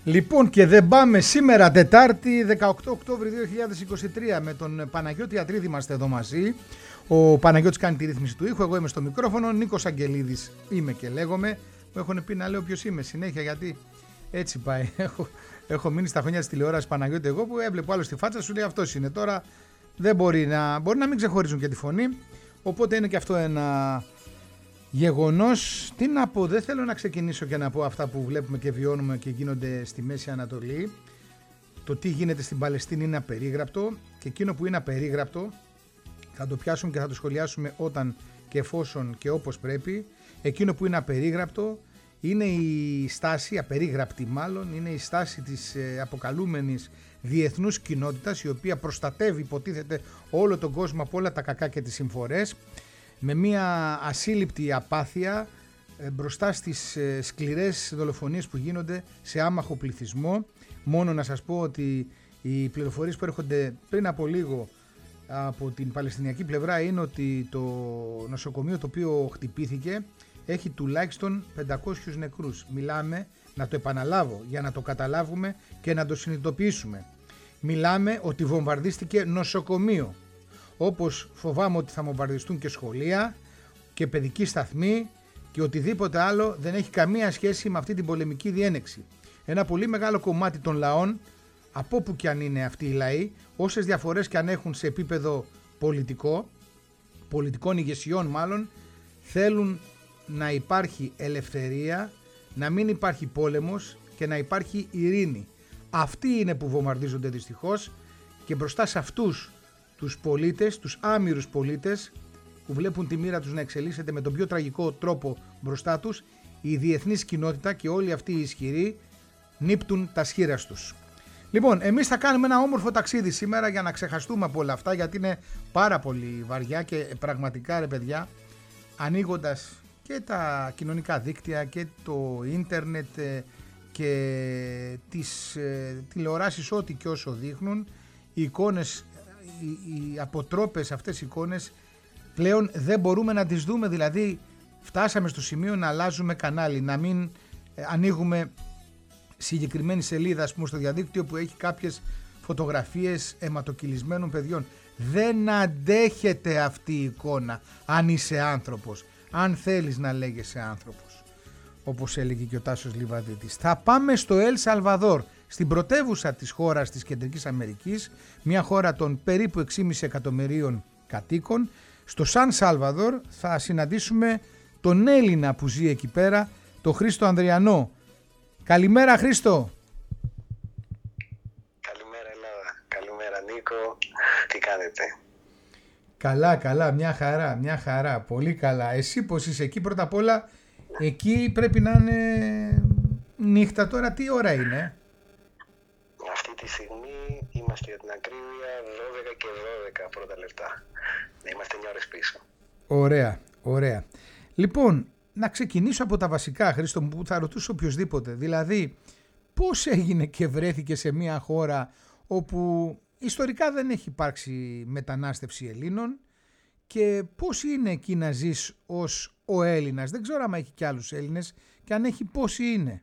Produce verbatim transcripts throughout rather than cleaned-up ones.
Λοιπόν, και δεν πάμε σήμερα Τετάρτη δεκαοκτώ Οκτώβρη δύο χιλιάδες είκοσι τρία με τον Παναγιώτη Ατρίδη. Είμαστε εδώ μαζί. Ο Παναγιώτης κάνει τη ρύθμιση του ήχου, εγώ είμαι στο μικρόφωνο. Νίκος Αγγελίδης είμαι και λέγομαι. Μου έχουν πει να λέω ποιος είμαι συνέχεια, γιατί έτσι πάει. Έχω, έχω μείνει στα χρόνια της τηλεόρασης, Παναγιώτη, εγώ που έβλεπω άλλο στη φάτσα, σου λέει αυτός είναι. Τώρα δεν μπορεί να, μπορεί να μην ξεχωρίζουν και τη φωνή. Οπότε είναι και αυτό ένα γεγονός. Τι να πω, δεν θέλω να ξεκινήσω και να πω αυτά που βλέπουμε και βιώνουμε και γίνονται στη Μέση Ανατολή. Το τι γίνεται στην Παλαιστίνη είναι απερίγραπτο, και εκείνο που είναι απερίγραπτο θα το πιάσουμε και θα το σχολιάσουμε όταν και εφόσον και όπως πρέπει. Εκείνο που είναι απερίγραπτο είναι η στάση, απερίγραπτη μάλλον, είναι η στάση της ε, αποκαλούμενης διεθνούς κοινότητας, η οποία προστατεύει, υποτίθεται, όλο τον κόσμο από όλα τα κακά και τις συμφορές, με μια ασύλληπτη απάθεια ε, μπροστά στις ε, σκληρές δολοφονίες που γίνονται σε άμαχο πληθυσμό. Μόνο να σας πω ότι οι πληροφορίες που έρχονται πριν από λίγο από την Παλαιστινιακή πλευρά είναι ότι το νοσοκομείο το οποίο χτυπήθηκε έχει τουλάχιστον πεντακόσιους νεκρούς. Μιλάμε, να το επαναλάβω για να το καταλάβουμε και να το συνειδητοποιήσουμε. Μιλάμε ότι βομβαρδίστηκε νοσοκομείο, όπως φοβάμαι ότι θα βομβαρδιστούν και σχολεία και παιδικοί σταθμοί και οτιδήποτε άλλο δεν έχει καμία σχέση με αυτή την πολεμική διένεξη. Ένα πολύ μεγάλο κομμάτι των λαών, από όπου και αν είναι αυτοί οι λαοί, όσες διαφορές και αν έχουν σε επίπεδο πολιτικό, πολιτικών ηγεσιών μάλλον, θέλουν να υπάρχει ελευθερία, να μην υπάρχει πόλεμος και να υπάρχει ειρήνη. Αυτοί είναι που βομβαρδίζονται δυστυχώς, και μπροστά σε αυτούς τους πολίτες, τους άμυρους πολίτες που βλέπουν τη μοίρα τους να εξελίσσεται με τον πιο τραγικό τρόπο μπροστά τους, η διεθνής κοινότητα και όλοι αυτοί οι ισχυροί νύπτουν τα σχήρας τους. Λοιπόν, εμείς θα κάνουμε ένα όμορφο ταξίδι σήμερα για να ξεχαστούμε από όλα αυτά, γιατί είναι πάρα πολύ βαριά και πραγματικά, ρε παιδιά, ανοίγοντας και τα κοινωνικά δίκτυα και το ίντερνετ και τις ε, τηλεοράσεις, ό,τι και όσο δείχνουν, οι εικόνες, οι, οι αποτρόπες αυτές οι εικόνες πλέον δεν μπορούμε να τις δούμε. Δηλαδή φτάσαμε στο σημείο να αλλάζουμε κανάλι, να μην ε, ανοίγουμε συγκεκριμένη σελίδα, ας πούμε, στο διαδίκτυο που έχει κάποιες φωτογραφίες αιματοκυλισμένων παιδιών. Δεν αντέχεται αυτή η εικόνα αν είσαι άνθρωπος, αν θέλεις να λέγεσαι άνθρωπος, όπως έλεγε και ο Τάσος Λιβαδίτης. Θα πάμε στο Ελ Σαλβαδόρ, στην πρωτεύουσα της χώρας της Κεντρικής Αμερικής, μια χώρα των περίπου έξι κόμμα πέντε εκατομμυρίων κατοίκων. Στο Σαν Σαλβαδόρ θα συναντήσουμε τον Έλληνα που ζει εκεί πέρα, τον Χρήστο Ανδριανό. Καλημέρα, Χρήστο. Καλημέρα Ελλάδα, καλημέρα Νίκο, τι κάνετε? Καλά, καλά, μια χαρά, μια χαρά, πολύ καλά. Εσύ πως είσαι εκεί? Πρώτα απ' όλα, εκεί πρέπει να είναι νύχτα τώρα, τι ώρα είναι? Αυτή τη στιγμή είμαστε, για την ακρίβεια, δώδεκα και δώδεκα πρώτα λεπτά. Είμαστε εννιά ώρες πίσω. Ωραία, ωραία. Λοιπόν, να ξεκινήσω από τα βασικά, Χρήστο μου, που θα ρωτήσω οποιοσδήποτε. Δηλαδή, πώς έγινε και βρέθηκε σε μια χώρα όπου ιστορικά δεν έχει υπάρξει μετανάστευση Ελλήνων, και πώς είναι εκεί να ζεις ως ο Έλληνας? Δεν ξέρω αν έχει και άλλους Έλληνες, και αν έχει, πόσοι είναι?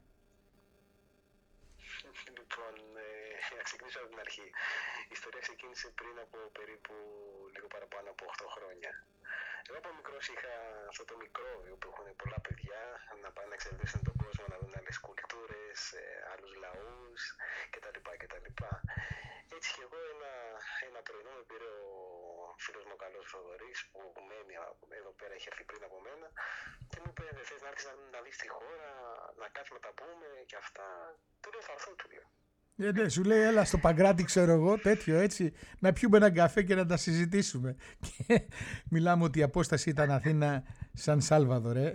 Λοιπόν, ε, να ξεκινήσω από την αρχή. Η ιστορία ξεκίνησε πριν από περίπου λίγο παραπάνω από οκτώ χρόνια. Εγώ από μικρός είχα αυτό το μικρόβιο που έχουν πολλά παιδιά, να πάνε να εξελίσσουν τον κόσμο, να δουν άλλες κουλτούρες, άλλους λαούς κτλ. κτλ. Έτσι και εγώ ένα, ένα πρωινό με πήρε ο φίλος μου ο καλός Θοδωρής, που μένει εδώ πέρα, είχε έρθει πριν από μένα, και μου είπε: δεν θες να έρθεις να, να δεις τη χώρα, να κάτσουμε να τα πούμε και αυτά? Του λέω: θα έρθω, του λέω. Ε, ναι, σου λέει έλα στο Παγκράτη, ξέρω εγώ, τέτοιο έτσι, να πιούμε έναν καφέ και να τα συζητήσουμε. Και μιλάμε ότι η απόσταση ήταν Αθήνα Σαν Σάλβαδορ, ε.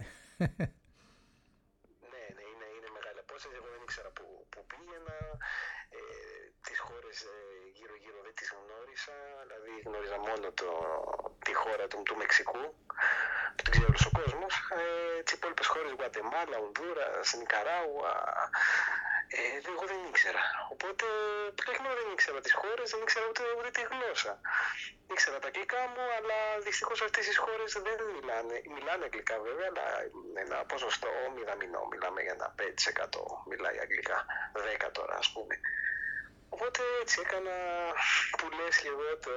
Ναι, ναι, είναι, είναι μεγάλη απόσταση. Εγώ δεν ήξερα που, που πήγαινα. Ε, τις χώρες ε, γύρω-γύρω δεν τις γνώρισα. Δηλαδή γνώριζα μόνο το, τη χώρα του, του Μεξικού, που την ξέρει όλος ο κόσμος. Ε, τις υπόλοιπες χώρες, Γουατεμάλα, Ονδούρας, Νικαράγουα. Ε, εγώ δεν ήξερα. Οπότε, όχι μόνο δεν ήξερα τις χώρες, δεν ήξερα ούτε, ούτε τη γλώσσα. Ήξερα τα αγγλικά μου, αλλά δυστυχώς αυτές τις χώρες δεν μιλάνε. Μιλάνε αγγλικά βέβαια, αλλά ένα ποσοστό μηδαμινό. Μιλάμε για ένα πέντε τοις εκατό μιλάει αγγλικά. δέκα τώρα ας πούμε. Οπότε έτσι έκανα που λες και εγώ το,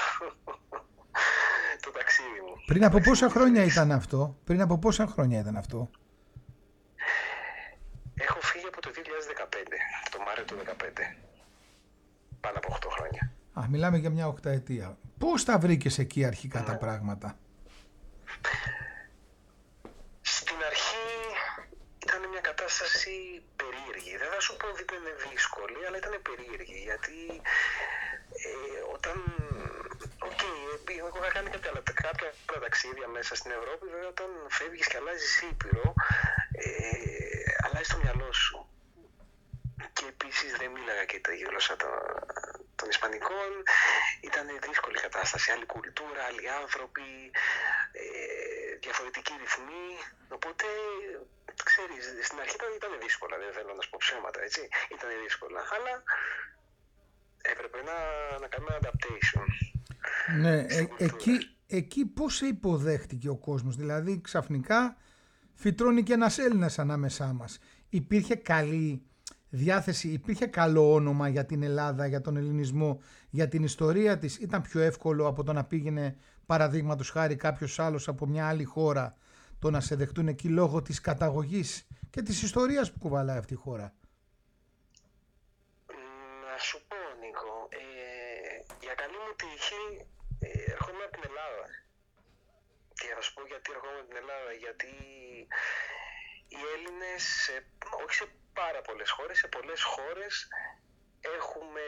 το ταξίδι μου. Πριν από πόσα χρόνια ήταν αυτό? Πριν από πόσα χρόνια ήταν αυτό? Έχω φύγει από το δύο χιλιάδες δεκαπέντε, το Μάρτιο του δύο χιλιάδες δεκαπέντε. Πάνω από οκτώ χρόνια. Α, μιλάμε για μια οκταετία. Πώς τα βρήκες εκεί αρχικά, ναι, τα πράγματα? Στην αρχή ήταν μια κατάσταση περίεργη. Δεν θα σου πω ότι ήταν δύσκολη, αλλά ήταν περίεργη. Γιατί ε, όταν... Οκ, okay, εγώ είχα κάνει κάποια, κάποια άλλα ταξίδια μέσα στην Ευρώπη. Βέβαια, όταν φεύγεις και αλλάζεις ήπειρο, ε, αλλάζει το μυαλό σου. Και επίσης δεν μίλαγα και τη γλώσσα των, των Ισπανικών. Ήταν δύσκολη κατάσταση. Άλλη κουλτούρα, άλλοι άνθρωποι, ε, διαφορετικοί ρυθμοί. Οπότε, ξέρεις, στην αρχή ήταν, ήταν δύσκολα. Δεν θέλω να σου πω ψέματα, έτσι. Ήταν δύσκολα. Αλλά έπρεπε να, να κάνουμε ένα adaptation. Ναι, ε, εκεί, εκεί πώς σε υποδέχτηκε ο κόσμος? Δηλαδή, ξαφνικά φυτρώνει και ένας Έλληνας ανάμεσά μας. Υπήρχε καλή διάθεση, υπήρχε καλό όνομα για την Ελλάδα, για τον ελληνισμό, για την ιστορία της? Ήταν πιο εύκολο από το να πήγαινε, παραδείγματος χάρη, κάποιος άλλος από μια άλλη χώρα, το να σε δεχτούν εκεί λόγω της καταγωγής και της ιστορίας που κουβαλάει αυτή η χώρα? Να σου πω, Νίκο, ε, για καλή μου τύχη ε, ερχόμαι από την Ελλάδα. Και θα σου πω γιατί ερχόμαι από την Ελλάδα. Γιατί οι Έλληνες, ε, όχι σε πάρα πολλές χώρες, σε πολλές χώρες έχουμε,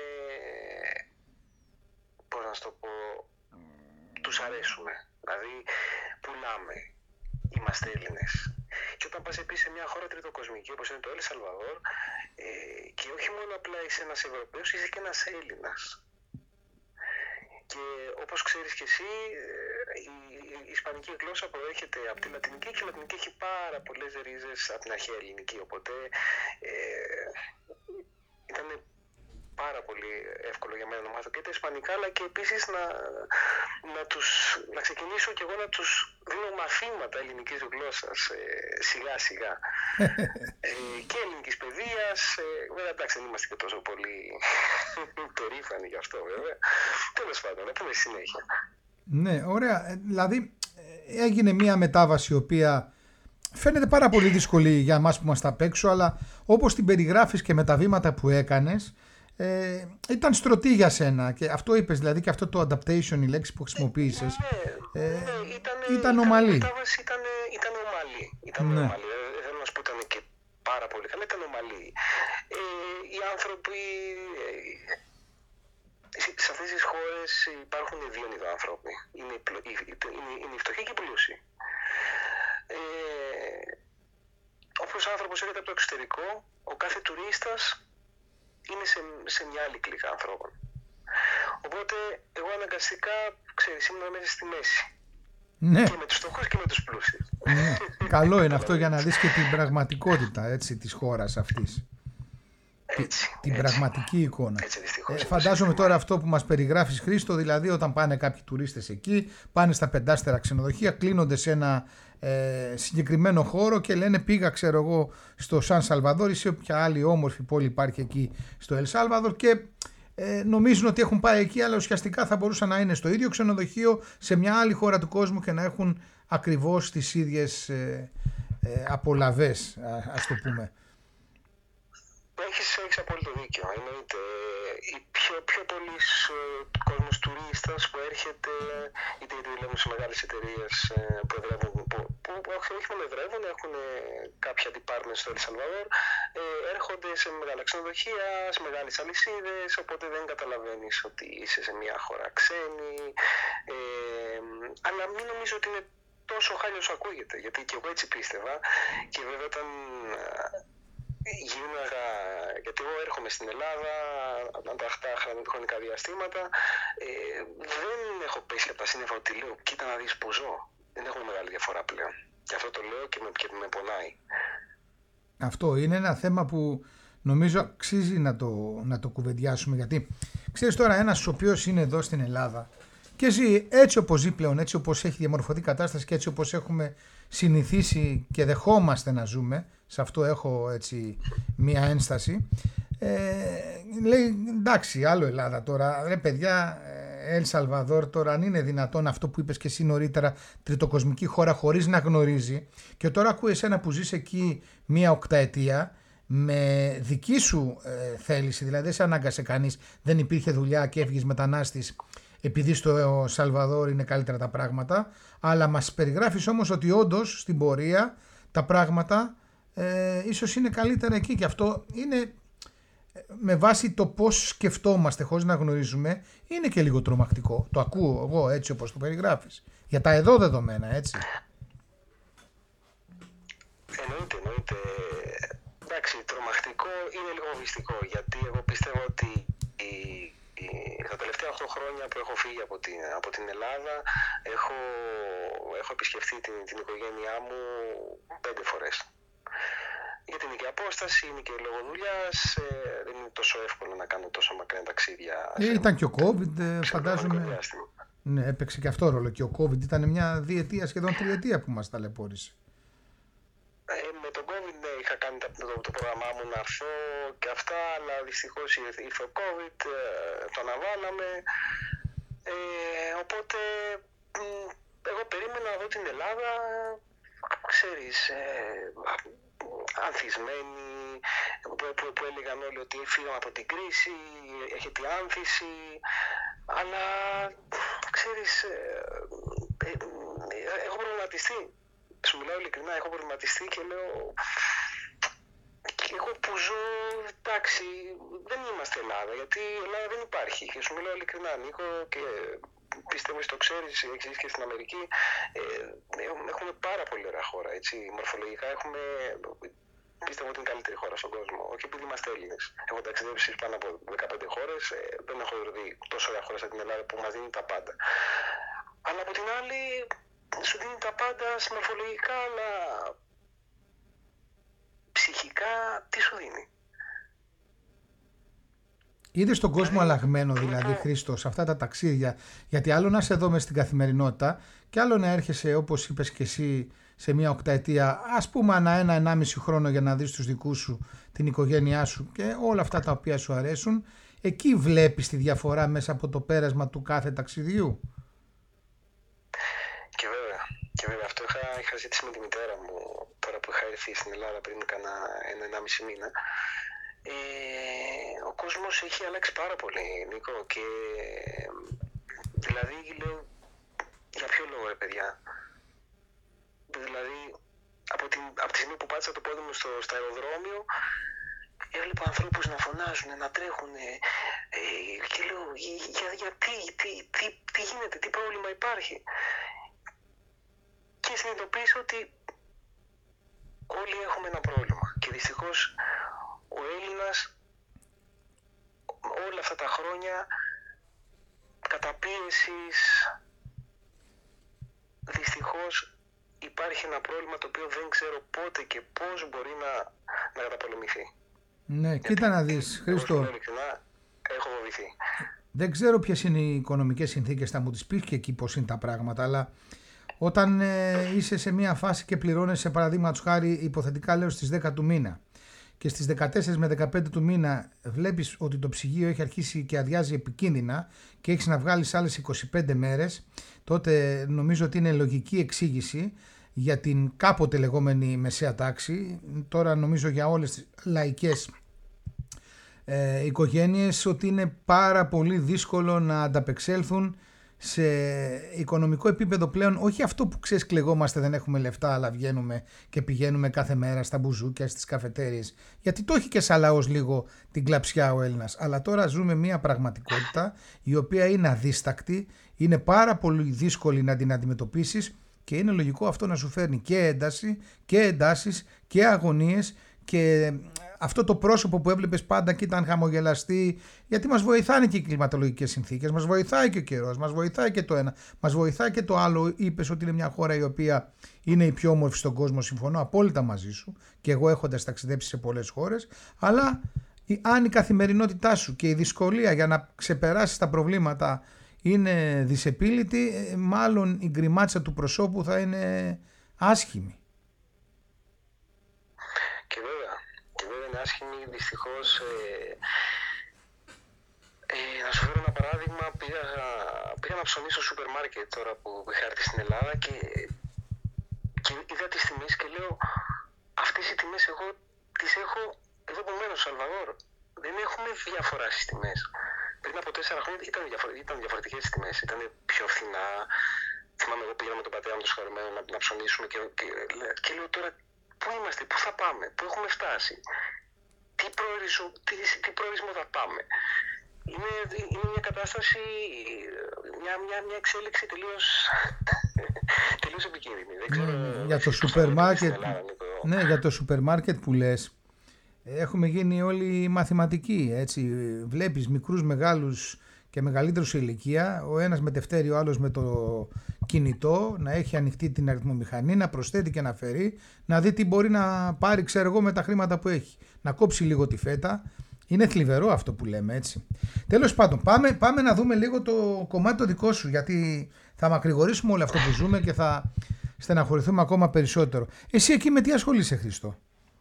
πώς να σου το πω, τους αρέσουμε. Δηλαδή πουλάμε, είμαστε Έλληνες. Και όταν πας επίσης σε μια χώρα τριτοκοσμική όπως είναι το Ελ Σαλβαδόρ, ε, και όχι μόνο απλά είσαι ένας Ευρωπαίος, είσαι και ένας Έλληνας. Και όπως ξέρεις και εσύ, η, η ισπανική γλώσσα προέρχεται από τη λατινική και η λατινική έχει πάρα πολλές ρίζες από την αρχαία ελληνική. Οπότε ε, ήταν πάρα πολύ εύκολο για μένα να μάθω και τα ισπανικά, αλλά και επίσης να, να, τους, να ξεκινήσω και εγώ να τους δίνω μαθήματα ελληνικής γλώσσας ε, σιγά σιγά. ε, και ελληνικής παιδείας. Ε, βέβαια, εντάξει, δεν είμαστε και τόσο πολύ περήφανοι γι' αυτό, βέβαια. Τέλος πάντων, να πούμε συνέχεια. Ναι, ωραία. Δηλαδή έγινε μια μετάβαση η οποία φαίνεται πάρα πολύ δύσκολη για εμάς που είμαστε απ' έξω, αλλά όπως την περιγράφεις και με τα βήματα που έκανες, Ε, ήταν στρωτή για σένα και αυτό είπες, δηλαδή και αυτό το adaptation, η λέξη που χρησιμοποίησες, ναι, ε, ναι, ήταν, ήταν ομαλή. Ήταν, ήταν, ήταν ομαλή, ήταν ναι. ομαλή. Δεν θέλω να σου πω ήταν και πάρα πολύ καλά, ήταν ομαλή. Ε, οι άνθρωποι, ε, σε αυτές τις χώρες υπάρχουν δύο είδους άνθρωποι. Είναι, είναι, είναι οι φτωχοί και οι πλούσιοι. Ε, όπως ο άνθρωπος έρχεται από το εξωτερικό, ο κάθε τουρίστας είναι σε, σε μια άλλη κλίκα ανθρώπων. Οπότε εγώ αναγκαστικά, ξέρεις, ήμουν μέσα στη μέση. Ναι. Και με τους φτωχούς και με τους πλούσιους. Ναι. Καλό είναι αυτό για να δεις και την πραγματικότητα, έτσι, της χώρας αυτής. Έτσι, την έτσι. πραγματική εικόνα. Έτσι, δυστυχώς, ε, φαντάζομαι τώρα αυτό που μας περιγράφεις, Χρήστο, δηλαδή όταν πάνε κάποιοι τουρίστες εκεί, πάνε στα πεντάστερα ξενοδοχεία, κλείνονται σε ένα ε, συγκεκριμένο χώρο και λένε πήγα, ξέρω εγώ, στο Σαν Σαλβαδόρ ή σε όποια άλλη όμορφη πόλη υπάρχει εκεί στο Ελ Σάλβαδορ και ε, νομίζουν ότι έχουν πάει εκεί, αλλά ουσιαστικά θα μπορούσαν να είναι στο ίδιο ξενοδοχείο σε μια άλλη χώρα του κόσμου και να έχουν ακριβώς τις ίδιες ε, ε, απολαβές, α, ας το πούμε. Έχεις, έχεις απόλυτο δίκιο. Εννοείται. Η πιο, πιο πολλοί κόσμος τουρίστας που έρχεται, είτε γιατί δουλεύουν σε μεγάλες εταιρείες που εδρεύουν, που, που, που όχι μόνο εδρεύουν, έχουν κάποια departments στο Ελ Σαλβαδόρ, ε, έρχονται σε μεγάλα ξενοδοχεία, σε μεγάλες αλυσίδες, οπότε δεν καταλαβαίνεις ότι είσαι σε μια χώρα ξένη. Ε, αλλά μην νομίζω ότι είναι τόσο χάλιος ακούγεται, γιατί και εγώ έτσι πίστευα και βέβαια όταν γίναγα, γιατί εγώ έρχομαι στην Ελλάδα ανταχτά χρονικά διαστήματα, ε, δεν έχω πέσει από τα σύννεφα ότι λέω κοίτα να δεις που ζω. Δεν έχουμε μεγάλη διαφορά πλέον. Και αυτό το λέω και με, και με πονάει. Αυτό είναι ένα θέμα που νομίζω αξίζει να το, να το κουβεντιάσουμε, γιατί ξέρεις τώρα, ένας ο οποίος είναι εδώ στην Ελλάδα και ζει έτσι όπως ζει πλέον, έτσι όπως έχει διαμορφωθεί η κατάσταση και έτσι όπως έχουμε συνηθίσει και δεχόμαστε να ζούμε, σε αυτό έχω έτσι μία ένσταση, ε, λέει εντάξει, άλλο Ελλάδα τώρα, ρε παιδιά, Ελ Σαλβαδόρ τώρα, αν είναι δυνατόν αυτό που είπες και εσύ νωρίτερα, τριτοκοσμική χώρα χωρίς να γνωρίζει, και τώρα ακούει εσένα που ζεις εκεί μία οκταετία με δική σου ε, θέληση, δηλαδή δεν σε ανάγκασε κανείς, δεν υπήρχε δουλειά και έφυγες μετανάστης επειδή στο Σαλβαδόρ είναι καλύτερα τα πράγματα, αλλά μας περιγράφεις όμως ότι όντως στην πορεία τα πράγματα ε, ίσως είναι καλύτερα εκεί, και αυτό είναι με βάση το πώς σκεφτόμαστε χωρίς να γνωρίζουμε, είναι και λίγο τρομακτικό. Το ακούω εγώ έτσι όπως το περιγράφεις, για τα εδώ δεδομένα, έτσι. Εννοείται, εννοείται. Εντάξει, τρομακτικό είναι λίγο βυστικό, γιατί εγώ πιστεύω ότι η, η, τα τελευταία οκτώ χρόνια που έχω φύγει από την, από την Ελλάδα, έχω, έχω επισκεφθεί την, την οικογένειά μου πέντε φορές. Γιατί είναι και απόσταση, είναι και λόγω δουλειάς, ε, δεν είναι τόσο εύκολο να κάνω τόσο μακριά ταξίδια. Ε, σε, ήταν και ο COVID, ε, φαντάζομαι. Ναι, έπαιξε και αυτό ρόλο. Και ο COVID ήταν μια διετία, σχεδόν τριετία που μας ταλαιπώρησε. Ε, με τον COVID, ναι, είχα κάνει το, το, το πρόγραμμά μου να έρθω και αυτά, αλλά δυστυχώς ήρθε ο COVID, ε, το αναβάλαμε. Ε, οπότε, εγώ περίμενα να δω την Ελλάδα, ξέρεις, ε, ανθισμένοι, που, που, που έλεγαν όλοι ότι φύγαμε από την κρίση, έχετε άνθηση, αλλά ξέρεις, ε, ε, ε, έχω προβληματιστεί. Σου μιλάω ειλικρινά, έχω προβληματιστεί και λέω, εγώ που ζω, εντάξει, δεν είμαστε Ελλάδα, γιατί η Ελλάδα δεν υπάρχει. Και σου μιλάω ειλικρινά, Νίκο, και πιστεύω ότι το ξέρεις, εξής και στην Αμερική, ε, έχουμε πάρα πολύ ωραία χώρα, έτσι, μορφολογικά έχουμε, πιστεύω ότι είναι η καλύτερη χώρα στον κόσμο, όχι επειδή είμαστε Έλληνες. Έχω ταξιδέψει πάνω από δεκαπέντε χώρες, ε, δεν έχω δει τόσο ωραία χώρα σαν την Ελλάδα που μας δίνει τα πάντα. Αλλά από την άλλη, σου δίνει τα πάντα μορφολογικά, αλλά ψυχικά τι σου δίνει? Είδες τον κόσμο αλλαγμένο δηλαδή, Χρήστο, σε αυτά τα ταξίδια, γιατί άλλο να είσαι εδώ μες στην καθημερινότητα και άλλο να έρχεσαι, όπως είπες και εσύ, σε μια οκταετία, ας πούμε ανά ένα, ενάμιση χρόνο, για να δεις τους δικούς σου, την οικογένειά σου και όλα αυτά τα οποία σου αρέσουν. Εκεί βλέπεις τη διαφορά μέσα από το πέρασμα του κάθε ταξιδιού. Και βέβαια, και βέβαια αυτό είχα, είχα ζητήσει με τη μητέρα μου τώρα που είχα έρθει στην Ελλάδα πριν κάνα ένα, ενάμιση μήνα. Ε, ο κόσμος έχει αλλάξει πάρα πολύ, Νίκο, και δηλαδή λέω, για ποιο λόγο ρε παιδιά? Δηλαδή από, την, από τη στιγμή που πάτησα το πόδι μου στο, στο αεροδρόμιο, έβλεπα ανθρώπους να φωνάζουν, να τρέχουν, ε, και λέω για, γιατί, τι, τι, τι γίνεται, τι πρόβλημα υπάρχει? Και συνειδητοποίησα ότι όλοι έχουμε ένα πρόβλημα και δυστυχώς ο Έλληνας όλα αυτά τα χρόνια καταπίεσης, δυστυχώς υπάρχει ένα πρόβλημα το οποίο δεν ξέρω πότε και πώς μπορεί να, να καταπολεμηθεί. Ναι, γιατί, κοίτα να δεις, Χρήστο, έχω φοβηθεί. Δεν ξέρω ποιες είναι οι οικονομικές συνθήκες, θα μου τις πεις και εκεί πώς είναι τα πράγματα, αλλά όταν ε, είσαι σε μια φάση και πληρώνεσαι, παραδείγματος χάρη, υποθετικά λέω στις δέκα του μήνα, και στις δεκατέσσερις με δεκαπέντε του μήνα βλέπεις ότι το ψυγείο έχει αρχίσει και αδειάζει επικίνδυνα και έχεις να βγάλεις άλλες είκοσι πέντε μέρες, τότε νομίζω ότι είναι λογική εξήγηση για την κάποτε λεγόμενη μεσαία τάξη, τώρα νομίζω για όλες τις λαϊκές ε, οικογένειες, ότι είναι πάρα πολύ δύσκολο να ανταπεξέλθουν σε οικονομικό επίπεδο πλέον, όχι αυτό που ξέρεις κλεγόμαστε δεν έχουμε λεφτά αλλά βγαίνουμε και πηγαίνουμε κάθε μέρα στα μπουζούκια, στις καφετέριες, γιατί το έχει και σαν λαός λίγο την κλαψιά ο Έλληνας, αλλά τώρα ζούμε μια πραγματικότητα η οποία είναι αδίστακτη, είναι πάρα πολύ δύσκολη να την αντιμετωπίσεις και είναι λογικό αυτό να σου φέρνει και ένταση και εντάσεις και αγωνίες και αυτό το πρόσωπο που έβλεπες πάντα και ήταν χαμογελαστή, γιατί μας βοηθάνε και οι κλιματολογικές συνθήκες, μας βοηθάει και ο καιρός, μας βοηθάει και το ένα, μας βοηθάει και το άλλο. Είπες ότι είναι μια χώρα η οποία είναι η πιο όμορφη στον κόσμο, συμφωνώ απόλυτα μαζί σου και εγώ έχοντας ταξιδέψει σε πολλές χώρες, αλλά αν η καθημερινότητά σου και η δυσκολία για να ξεπεράσεις τα προβλήματα είναι δυσεπίλητη, μάλλον η γκριμάτσα του προσώπου θα είναι άσχημη. Και βέβαια, και βέβαια είναι άσχημη, δυστυχώς. Ε, ε, να σου φέρω ένα παράδειγμα, πήγα, πήγα να ψωνίσω στο σούπερ μάρκετ τώρα που είχα έρθει στην Ελλάδα και, και είδα τις τιμές και λέω, αυτές οι τιμές εγώ τις έχω εδώ που μένω στο Σαλβαδόρ. Δεν έχουμε διαφορά στις τιμές. Πριν από τέσσερα χρόνια ήταν, διαφορε... ήταν διαφορετικές τις τιμές, ήταν πιο φθηνά. Θυμάμαι εγώ πήγα με τον πατέρα μου το συγχωρεμένο να, να ψωνίσουμε και, και, και λέω τώρα πού είμαστε, πού θα πάμε, πού έχουμε φτάσει, τι, προορισμό, τι, τι προορισμό θα πάμε. Είναι, είναι μια κατάσταση, μια, μια, μια εξέλιξη τελείως, τελείως επικίνδυνη. Δεν ξέρω, mm, για το σούπερ μάρκετ, ναι, για το σούπερ μάρκετ που λες, έχουμε γίνει όλοι μαθηματικοί, έτσι. Βλέπεις μικρούς, μεγάλους και μεγαλύτερους σε ηλικία, ο ένας με τευτέρι, ο άλλος με το κινητό, να έχει ανοιχτή την αριθμομηχανή, να προσθέτει και να φέρει, να δει τι μπορεί να πάρει, ξέρω εγώ, με τα χρήματα που έχει. Να κόψει λίγο τη φέτα. Είναι θλιβερό αυτό που λέμε, έτσι. Τέλος πάντων, πάμε, πάμε να δούμε λίγο το κομμάτι το δικό σου, γιατί θα μακρηγορήσουμε όλο αυτό που ζούμε και θα στεναχωρηθούμε ακόμα περισσότερο. Εσύ εκεί με τι ασχολείσαι, Χρήστο?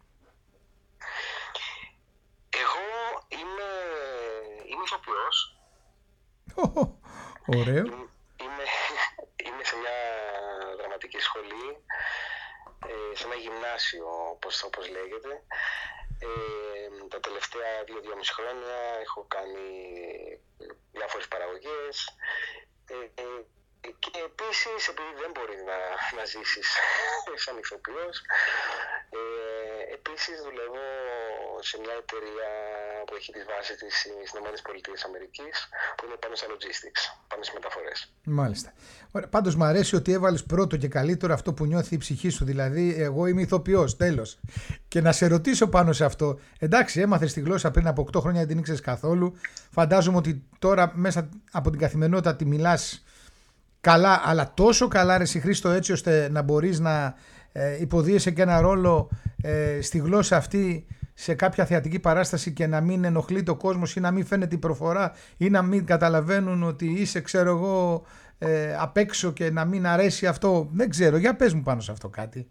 Ωραίο. Είμαι, είμαι σε μια δραματική σχολή, σε ένα γυμνάσιο όπως, όπως λέγεται. Ε, τα τελευταία δύο-δυόμιση χρόνια έχω κάνει διάφορες παραγωγές ε, ε, και επίσης επειδή δεν μπορεί να, να ζήσεις σαν ηθοποιός, ε, επίσης δουλεύω σε μια εταιρεία που έχει τη βάση της στις ΗΠΑ, που είναι πάνω στα logistics, πάνω στις μεταφορές. Μάλιστα. Ωραία. Πάντως μου αρέσει ότι έβαλες πρώτο και καλύτερο αυτό που νιώθει η ψυχή σου, δηλαδή εγώ είμαι ηθοποιός, τέλος. Και να σε ρωτήσω πάνω σε αυτό, εντάξει, έμαθες τη γλώσσα πριν από οκτώ χρόνια, δεν την ήξερες καθόλου, φαντάζομαι ότι τώρα μέσα από την καθημερινότητα τη μιλάς καλά, αλλά τόσο καλά ρε εσύ Χρήστο, έτσι ώστε να μπορείς να ε, υποδίεσαι και ένα ρόλο ε, στη γλώσσα αυτή σε κάποια θεατρική παράσταση και να μην ενοχλεί το κόσμος ή να μην φαίνεται η προφορά ή να μην καταλαβαίνουν ότι είσαι, ξέρω εγώ, ε, απ' έξω και να μην αρέσει αυτό. Δεν ξέρω, για πες μου πάνω σε αυτό κάτι.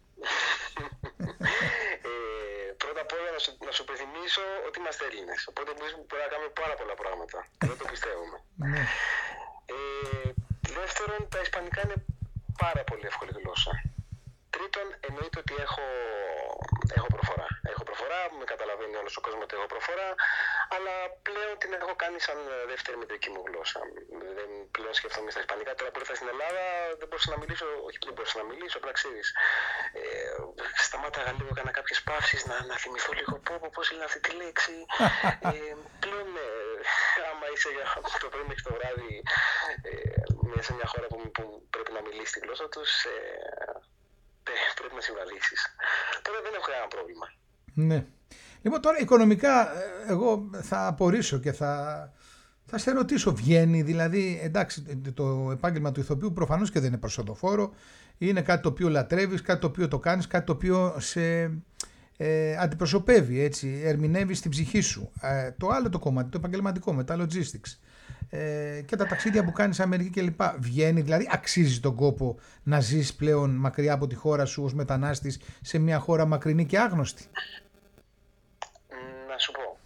ε, πρώτα απ' όλα να σου, να σου υπενθυμίσω ότι είμαστε Έλληνες, οπότε μπορούμε να κάνουμε πάρα πολλά πράγματα. Δεν το πιστεύουμε. ε, δεύτερον, τα ισπανικά είναι πάρα πολύ εύκολη γλώσσα. Τρίτον, εννοείται ότι έχω, έχω προφορά. Έχω προφορά, με καταλαβαίνει όλος ο κόσμος ότι έχω προφορά, αλλά πλέον την έχω κάνει σαν δεύτερη μητρική μου γλώσσα. Δεν, πλέον σκέφτομαι στα ισπανικά. Τώρα που ήρθα στην Ελλάδα δεν μπορούσα να μιλήσω, όχι δεν μπορούσα να μιλήσω, απλά ξέρεις. Ε, σταμάταγα λίγο, έκανα κάποιες παύσεις να, να θυμηθώ λίγο πω, πω, πώς είναι αυτή τη λέξη. Ε, πλέον, ε, άμα είσαι το πρωί μέχρι το βράδυ ε, σε μια χώρα που, που πρέπει να μιλήσει τη γλώσσα τους, ε, πρέπει να συμβαδίσεις. Τώρα δεν έχω κανένα πρόβλημα. Ναι. Λοιπόν, τώρα οικονομικά εγώ θα απορρίσω και θα, θα σε ρωτήσω, βγαίνει δηλαδή, εντάξει, το επάγγελμα του ηθοποιού προφανώς και δεν είναι προσοδοφόρο, είναι κάτι το οποίο λατρεύεις, κάτι το οποίο το κάνεις, κάτι το οποίο σε ε, αντιπροσωπεύει, έτσι, ερμηνεύει στην ψυχή σου. Ε, το άλλο το κομμάτι, το επαγγελματικό, με τα logistics. Ε, και τα ταξίδια που κάνεις Αμερική κλπ. Βγαίνει, δηλαδή αξίζει τον κόπο να ζεις πλέον μακριά από τη χώρα σου ως μετανάστης σε μια χώρα μακρινή και άγνωστη? Να σου πω,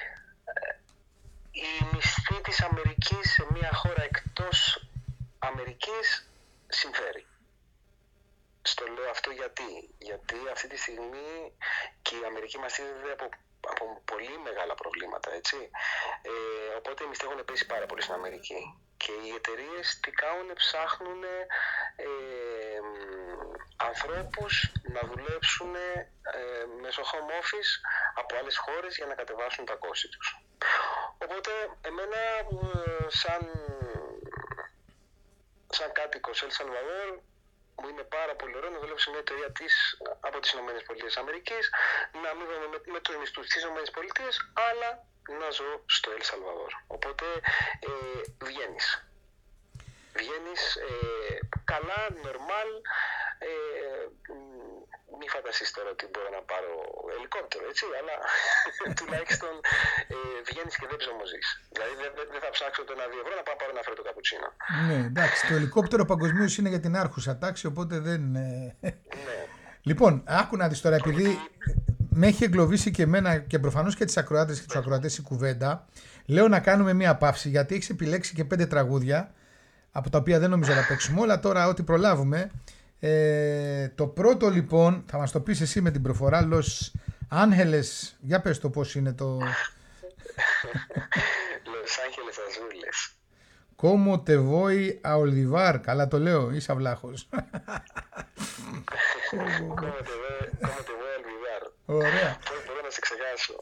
η μισθή της Αμερικής σε μια χώρα εκτός Αμερικής συμφέρει. Στο λέω αυτό γιατί, γιατί αυτή τη στιγμή και η Αμερική μας δίδεται από από πολύ μεγάλα προβλήματα, έτσι. Ε, οπότε οι μισθοί έχουν πέσει πάρα πολύ στην Αμερική. Και οι εταιρείες τι κάνουν, ψάχνουν ε, ανθρώπους να δουλέψουν ε, μέσω home office από άλλες χώρες για να κατεβάσουν τα κόστη τους. Οπότε εμένα σαν, σαν κάτοικος Ελ Σαλβαδόρ μου είναι πάρα πολύ ωραίο να δουλεύω σε μια εταιρεία της, από τις ΗΠΑ, να αμείβομαι με, με τους μισθούς της ΗΠΑ, αλλά να ζω στο Ελ Σαλβαδόρ. Οπότε ε, βγαίνεις. Βγαίνεις ε, καλά, νορμάλ. Ε, Μην φανταστείς τώρα ότι μπορώ να πάρω ελικόπτερο, έτσι, αλλά τουλάχιστον ε, βγαίνεις και δεν ψωμοζείς. Δηλαδή δεν δε, δε θα ψάξω το ένα δύο ευρώ να πάω πάρω ένα φρέτο καπουτσίνο. Ναι, εντάξει, το ελικόπτερο παγκοσμίως είναι για την άρχουσα τάξη, οπότε δεν... Ναι. Λοιπόν, άκου να δεις τώρα, επειδή με έχει εγκλωβίσει και εμένα και προφανώς και τις ακροάτες και τους ακροατές η κουβέντα, λέω να κάνουμε μία παύση, γιατί έχεις επιλέξει και πέντε τραγούδια, από τα οποία δεν νομίζω να παίξουμε όλα, τώρα ό,τι προλάβουμε. Ε, το πρώτο λοιπόν, θα μας το πεις εσύ με την προφορά, Los Ángeles, για πες το πώς είναι το... Los Ángeles Azules. Como te voy a olvidar, καλά το λέω, είσαι αυλάχος. Como te voy a olvidar. Ωραία. Πώς μπορώ να σε ξεχάσω.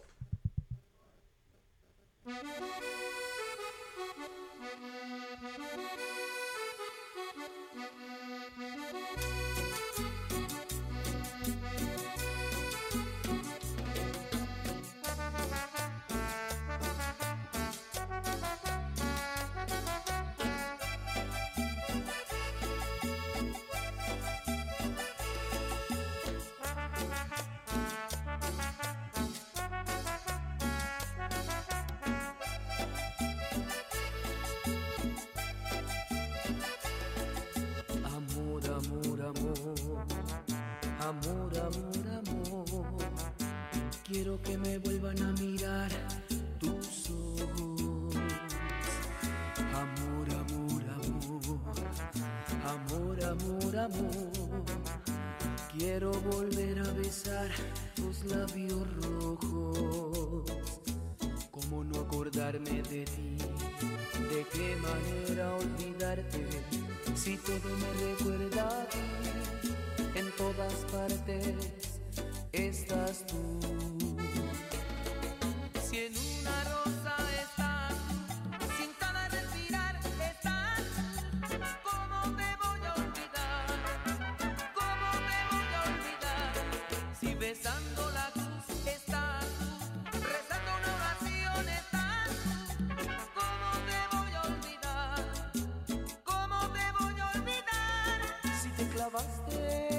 Amor, amor, amor, quiero que me vuelvan a mirar tus ojos. Amor, amor, amor, amor, amor, amor, quiero volver a besar tus labios rojos. ¿Cómo no acordarme de ti? ¿De qué manera olvidarte? Si todo me recuerda a ti. En todas partes estás tú. Si en una rosa estás, sin cada respirar estás, ¿cómo te voy a olvidar? ¿Cómo te voy a olvidar? Si besando la cruz estás tú, rezando una oración estás tú, ¿cómo te voy a olvidar? ¿Cómo te voy a olvidar? Si te clavaste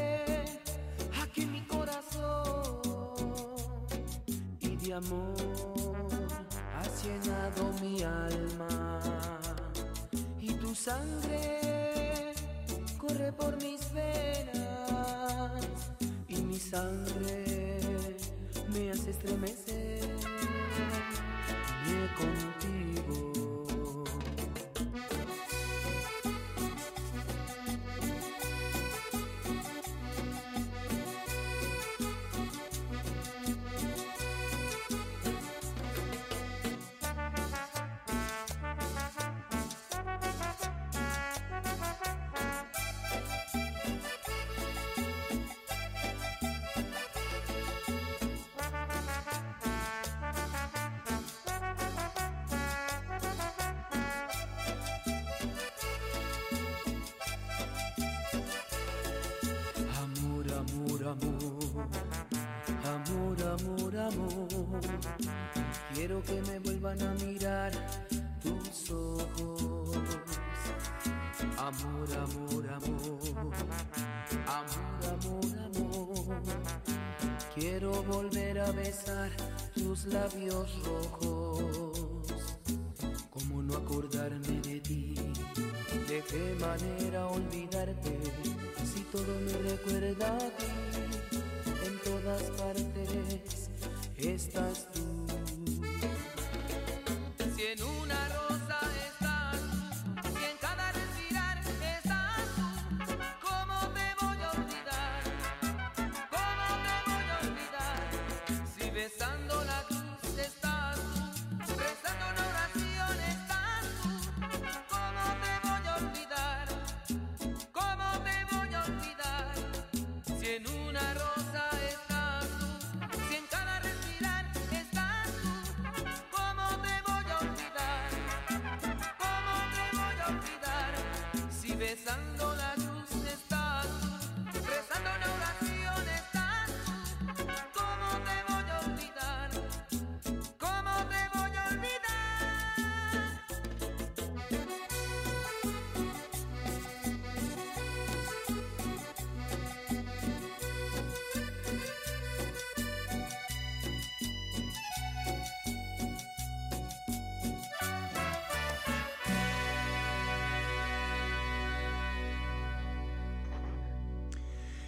amor, has llenado mi alma y tu sangre corre por mis venas y mi sangre me hace estremecer y contigo. Amor, amor, amor, quiero que me vuelvan a mirar tus ojos. Amor, amor, amor, amor, amor, amor, quiero volver a besar tus labios rojos. ¿Cómo no acordarme de ti? ¿De qué manera olvidarte? Si todo me recuerda a ti. En todas partes estás tú. Si en una rosa estás tú, si en cada respirar estás tú, ¿cómo te voy a olvidar? ¿Cómo te voy a olvidar? Si besando la cruz estás tú, rezando una oración estás tú, ¿cómo te voy a olvidar? ¿Cómo te voy a olvidar? Si en una rosa besando la luz estás tú.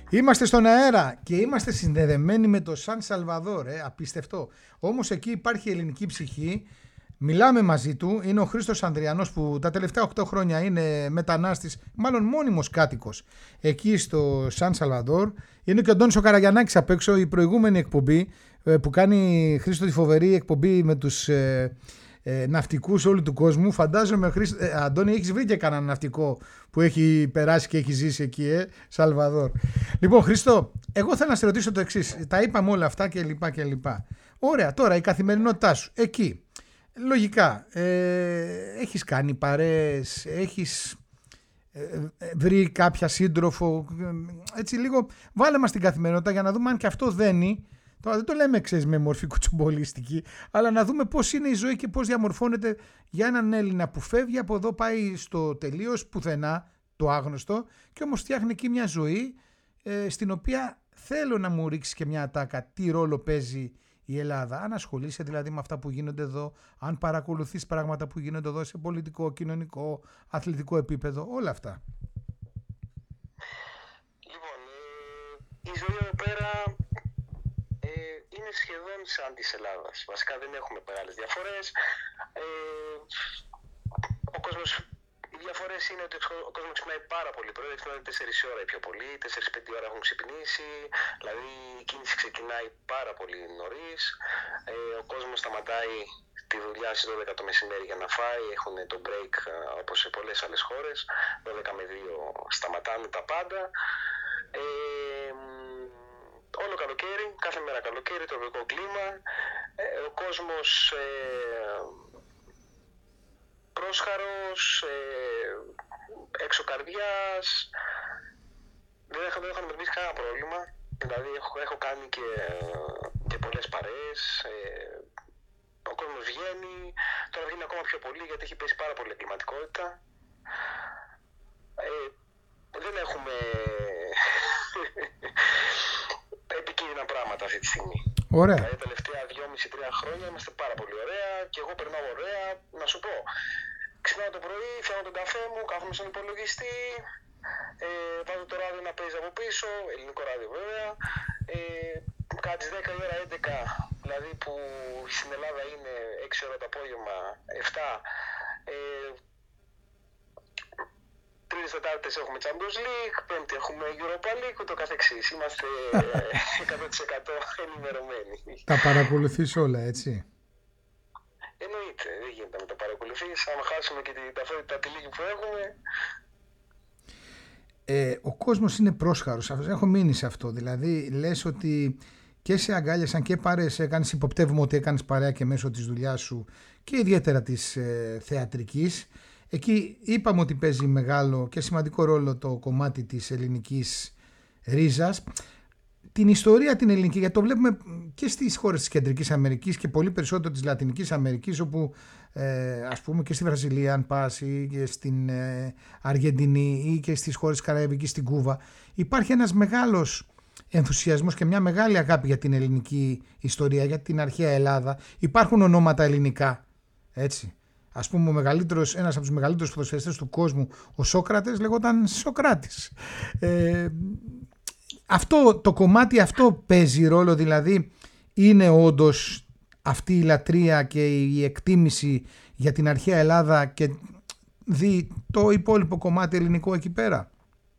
Είμαστε στον αέρα και είμαστε συνδεδεμένοι με το Σαν Σαλβαδόρ, ε, απίστευτο. Όμως εκεί υπάρχει ελληνική ψυχή, μιλάμε μαζί του, είναι ο Χρήστος Ανδριανός που τα τελευταία οκτώ χρόνια είναι μετανάστης, μάλλον μόνιμος κάτοικος εκεί στο Σαν Σαλβαδόρ. Είναι και ο Αντώνης ο Καραγιαννάκης απ' έξω, η προηγούμενη εκπομπή ε, που κάνει, Χρήστο, τη φοβερή εκπομπή με τους... Ε, Ε, ναυτικούς όλου του κόσμου. Φαντάζομαι, Χρήστο, ε, Αντώνη, έχεις βρει και κανένα ναυτικό που έχει περάσει και έχει ζήσει εκεί, ε, Σαλβαδόρ. Λοιπόν, Χρήστο, εγώ θέλω να σε ρωτήσω το εξής. Τα είπαμε όλα αυτά και λοιπά και λοιπά. Ωραία, τώρα η καθημερινότητά σου εκεί. Λογικά, ε, έχεις κάνει παρέες, έχεις ε, βρει κάποια σύντροφο, έτσι λίγο βάλε μας την καθημερινότητα για να δούμε αν και αυτό δένει. Τώρα δεν το λέμε, ξέρεις, με μορφή κουτσομπολίστικη, αλλά να δούμε πώς είναι η ζωή και πώς διαμορφώνεται για έναν Έλληνα που φεύγει από εδώ, πάει στο τελείως πουθενά, το άγνωστο, και όμως φτιάχνει εκεί μια ζωή ε, στην οποία θέλω να μου ρίξει και μια ατάκα τι ρόλο παίζει η Ελλάδα. Αν ασχολείσαι δηλαδή με αυτά που γίνονται εδώ, αν παρακολουθείς πράγματα που γίνονται εδώ σε πολιτικό, κοινωνικό, αθλητικό επίπεδο, όλα αυτά. Λοιπόν, ε, η ζωή εδώ πέρα είναι σχεδόν σαν της Ελλάδας. Βασικά δεν έχουμε μεγάλες διαφορές. Ε, ο κόσμος, οι διαφορές είναι ότι ο κόσμος ξυπνάει πάρα πολύ πρωί, ξυπνάει τέσσερις ώρα ή πιο πολύ, τέσσερις πέντε ώρα έχουν ξυπνήσει, δηλαδή η κίνηση ξεκινάει πάρα πολύ νωρίς. Ε, ο κόσμος σταματάει τη δουλειά στις δώδεκα το μεσημέρι για να φάει, έχουν το break όπως σε πολλές άλλες χώρες, δώδεκα με δύο σταματάνε τα πάντα. Ε, Όλο καλοκαίρι, κάθε μέρα καλοκαίρι, τροπικό κλίμα, ε, ο κόσμος ε, πρόσχαρος, ε, έξω καρδιάς, δεν έχω, δεν έχω αντιμετωπίσει κανένα πρόβλημα, δηλαδή έχω, έχω κάνει και, και πολλές παρέες, ε, ο κόσμος βγαίνει, τώρα βγαίνει ακόμα πιο πολύ γιατί έχει πέσει πάρα πολύ εγκληματικότητα, ε, δεν έχουμε... επικίνδυνα πράγματα αυτή τη στιγμή. Ωραία. Δηλαδή, τα τελευταία δυόμισι τρία χρόνια είμαστε πάρα πολύ ωραία και εγώ περνάω ωραία. Να σου πω, ξυπνάω το πρωί, φτιάχνω τον καφέ μου, κάθομαι στον υπολογιστή, ε, βάζω το ράδιο να παίζει από πίσω, ελληνικό ράδιο βέβαια. Ε, κάτι στις δέκα η ώρα, έντεκα, δηλαδή που στην Ελλάδα είναι έξι ώρα το απόγευμα, επτά. Ε, Τρεις Τετάρτες έχουμε Champions League, Πέμπτη έχουμε Europa League, ούτω καθεξής. Είμαστε εκατό τοις εκατό ενημερωμένοι. Τα παρακολουθείς όλα, έτσι? Εννοείται, δεν γίνεται να τα παρακολουθείς. Αν χάσουμε και την ταυτότητα τη λίγη που έχουμε. Ε, ο κόσμος είναι πρόσχαρος. Έχω μείνει σε αυτό. Δηλαδή, λες ότι και σε αγκάλιασαν και παρέες έκανες, υποπτεύουμε ότι έκανες παρέα και μέσω της δουλειάς σου και ιδιαίτερα της ε, θεατρικής. Εκεί είπαμε ότι παίζει μεγάλο και σημαντικό ρόλο το κομμάτι της ελληνικής ρίζας. Την ιστορία την ελληνική, γιατί το βλέπουμε και στις χώρες της Κεντρικής Αμερικής και πολύ περισσότερο της Λατινικής Αμερικής, όπου ε, ας πούμε και στη Βραζιλία αν πας ή και στην ε, Αργεντινή ή και στις χώρες της Καραϊβικής, στην Κούβα, υπάρχει ένας μεγάλος ενθουσιασμός και μια μεγάλη αγάπη για την ελληνική ιστορία, για την αρχαία Ελλάδα. Υπάρχουν ονόματα ελληνικά, έτσι. Ας πούμε, ο μεγαλύτερος, ένας από τους μεγαλύτερους ποδοσφαιριστές του κόσμου, ο Σόκρατες, λεγόταν Σοκράτης. Ε, αυτό, το κομμάτι αυτό παίζει ρόλο, δηλαδή είναι όντως αυτή η λατρεία και η εκτίμηση για την αρχαία Ελλάδα και δει το υπόλοιπο κομμάτι ελληνικό εκεί πέρα.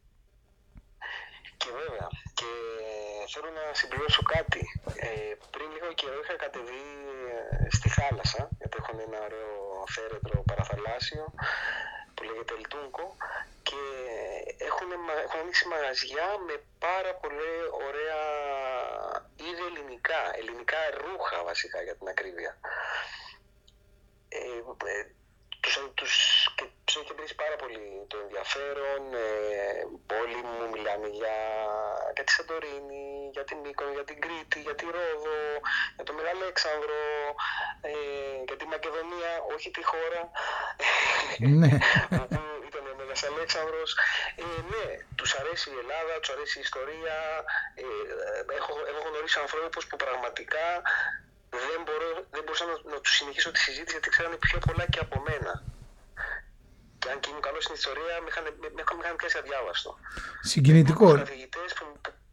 Και βέβαια, και θέλω να συμπληρώσω κάτι. Ε, πριν λίγο καιρό είχα κατεβεί στη θάλασσα, γιατί έχουν ένα ωραίο θέρετρο παραθαλάσσιο που λέγεται Ελτούνκο και έχουν, έχουν ανοίξει μαγαζιά με πάρα πολύ ωραία είδη ελληνικά, ελληνικά ρούχα βασικά για την ακρίβεια. Ε, ε, τους, τους, και τους έχει βρει πάρα πολύ το ενδιαφέρον, ε, όλοι μου μιλάνε για, για τη Σαντορίνη, για τη Μύκονο, για την Κρήτη, για τη Ρόδο, για το Μεγαλέξανδρο, ε, για τη Μακεδονία, όχι τη χώρα, Ναι. όπου ήταν ο Μέγας Αλέξανδρος. Ε, ναι, τους αρέσει η Ελλάδα, τους αρέσει η ιστορία, ε, έχω, έχω γνωρίσει ανθρώπους που πραγματικά δεν, μπορώ, δεν μπορούσα να, να τους συνεχίσω τη συζήτηση γιατί ξέρανε πιο πολλά και από μένα. Και αν και ήμουν καλός στην ιστορία, με είχαν, με, με είχαν πιάσει αδιάβαστο. Συγκινητικό. Κάποιους καθηγητές που, που,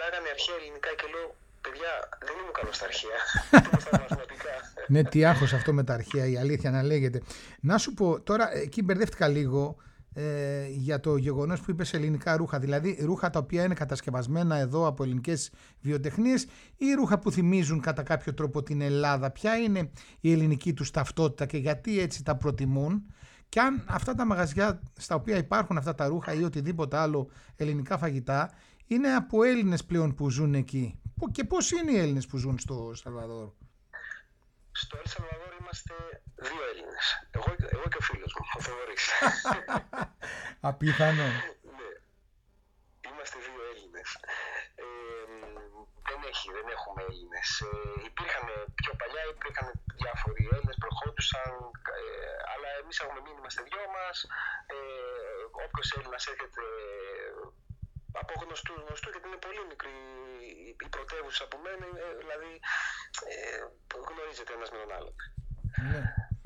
μιλάγανε αρχαία ελληνικά και λέω, παιδιά, δεν ήμουν καλό στα αρχαία. Ήμουν στα μαθηματικά. Ναι, τι άγχος αυτό με τα αρχαία, η αλήθεια να λέγεται. Να σου πω, τώρα εκεί μπερδεύτηκα λίγο ε, για το γεγονός που είπες ελληνικά ρούχα. Δηλαδή ρούχα τα οποία είναι κατασκευασμένα εδώ από ελληνικές βιοτεχνίες ή ρούχα που θυμίζουν κατά κάποιο τρόπο την Ελλάδα. Ποια είναι η ελληνική τους ταυτότητα και γιατί έτσι τα προτιμούν. Και αν αυτά τα μαγαζιά στα οποία υπάρχουν αυτά τα ρούχα ή οτιδήποτε άλλο ελληνικά φαγητά είναι από Έλληνες πλέον που ζουν εκεί. Και πώς είναι οι Έλληνες που ζουν στο Σαλβαδόρ? Στο Ελ Σαλβαδόρ είμαστε δύο Έλληνες. Εγώ, εγώ και ο φίλος μου, ο Θοδωρής. Απίθανο. Ναι. Είμαστε δύο Έλληνες. Ε, δεν, έχει, δεν έχουμε Έλληνες. Ε, υπήρχαν πιο παλιά, υπήρχαν διάφοροι Έλληνες, προχώρησαν, ε, αλλά εμείς έχουμε μείνει, είμαστε δυο μας. Ε, όποιος Έλληνας έρχεται από γνωστού γνωστού, γιατί είναι πολύ μικρή η πρωτεύουσα από μένα, δηλαδή ε, γνωρίζεται ένας με τον άλλον. Ναι.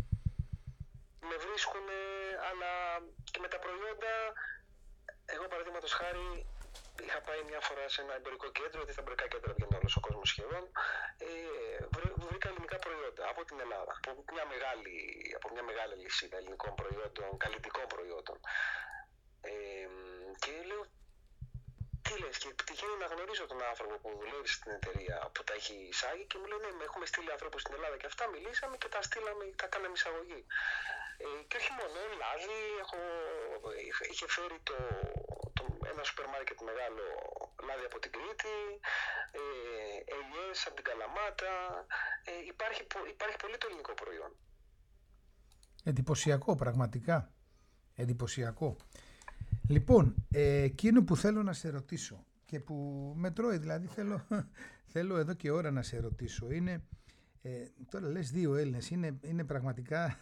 Με βρίσκουν, αλλά και με τα προϊόντα, εγώ παραδείγματος χάρη είχα πάει μια φορά σε ένα εμπορικό κέντρο, γιατί στα εμπορικά κέντρα βγαίνει όλος ο κόσμος σχεδόν, ε, βρήκα ελληνικά προϊόντα από την Ελλάδα, από μια μεγάλη, από μια μεγάλη λυσίδα ελληνικών προϊόντων, καλλιτικών προϊόντων. Ε, και λέω, τι λες, και τυχαίνει να γνωρίζω τον άνθρωπο που δουλεύει στην εταιρεία που τα έχει εισάγει και μου λέει, ναι, έχουμε στείλει ανθρώπους στην Ελλάδα και αυτά, μιλήσαμε και τα στείλαμε, τα κάναμε εισαγωγή. Ε, και όχι μόνο, λάδι, έχω, είχε φέρει το, το, ένα σούπερ μάρκετ μεγάλο λάδι από την Κρήτη, ε, ελιές από την Καλαμάτα, ε, υπάρχει, υπάρχει πολύ το ελληνικό προϊόν. Εντυπωσιακό, πραγματικά, εντυπωσιακό. Λοιπόν, ε, εκείνο που θέλω να σε ρωτήσω και που με τρώει, δηλαδή θέλω, θέλω εδώ και ώρα να σε ρωτήσω, είναι, ε, τώρα λες δύο Έλληνες, είναι, είναι πραγματικά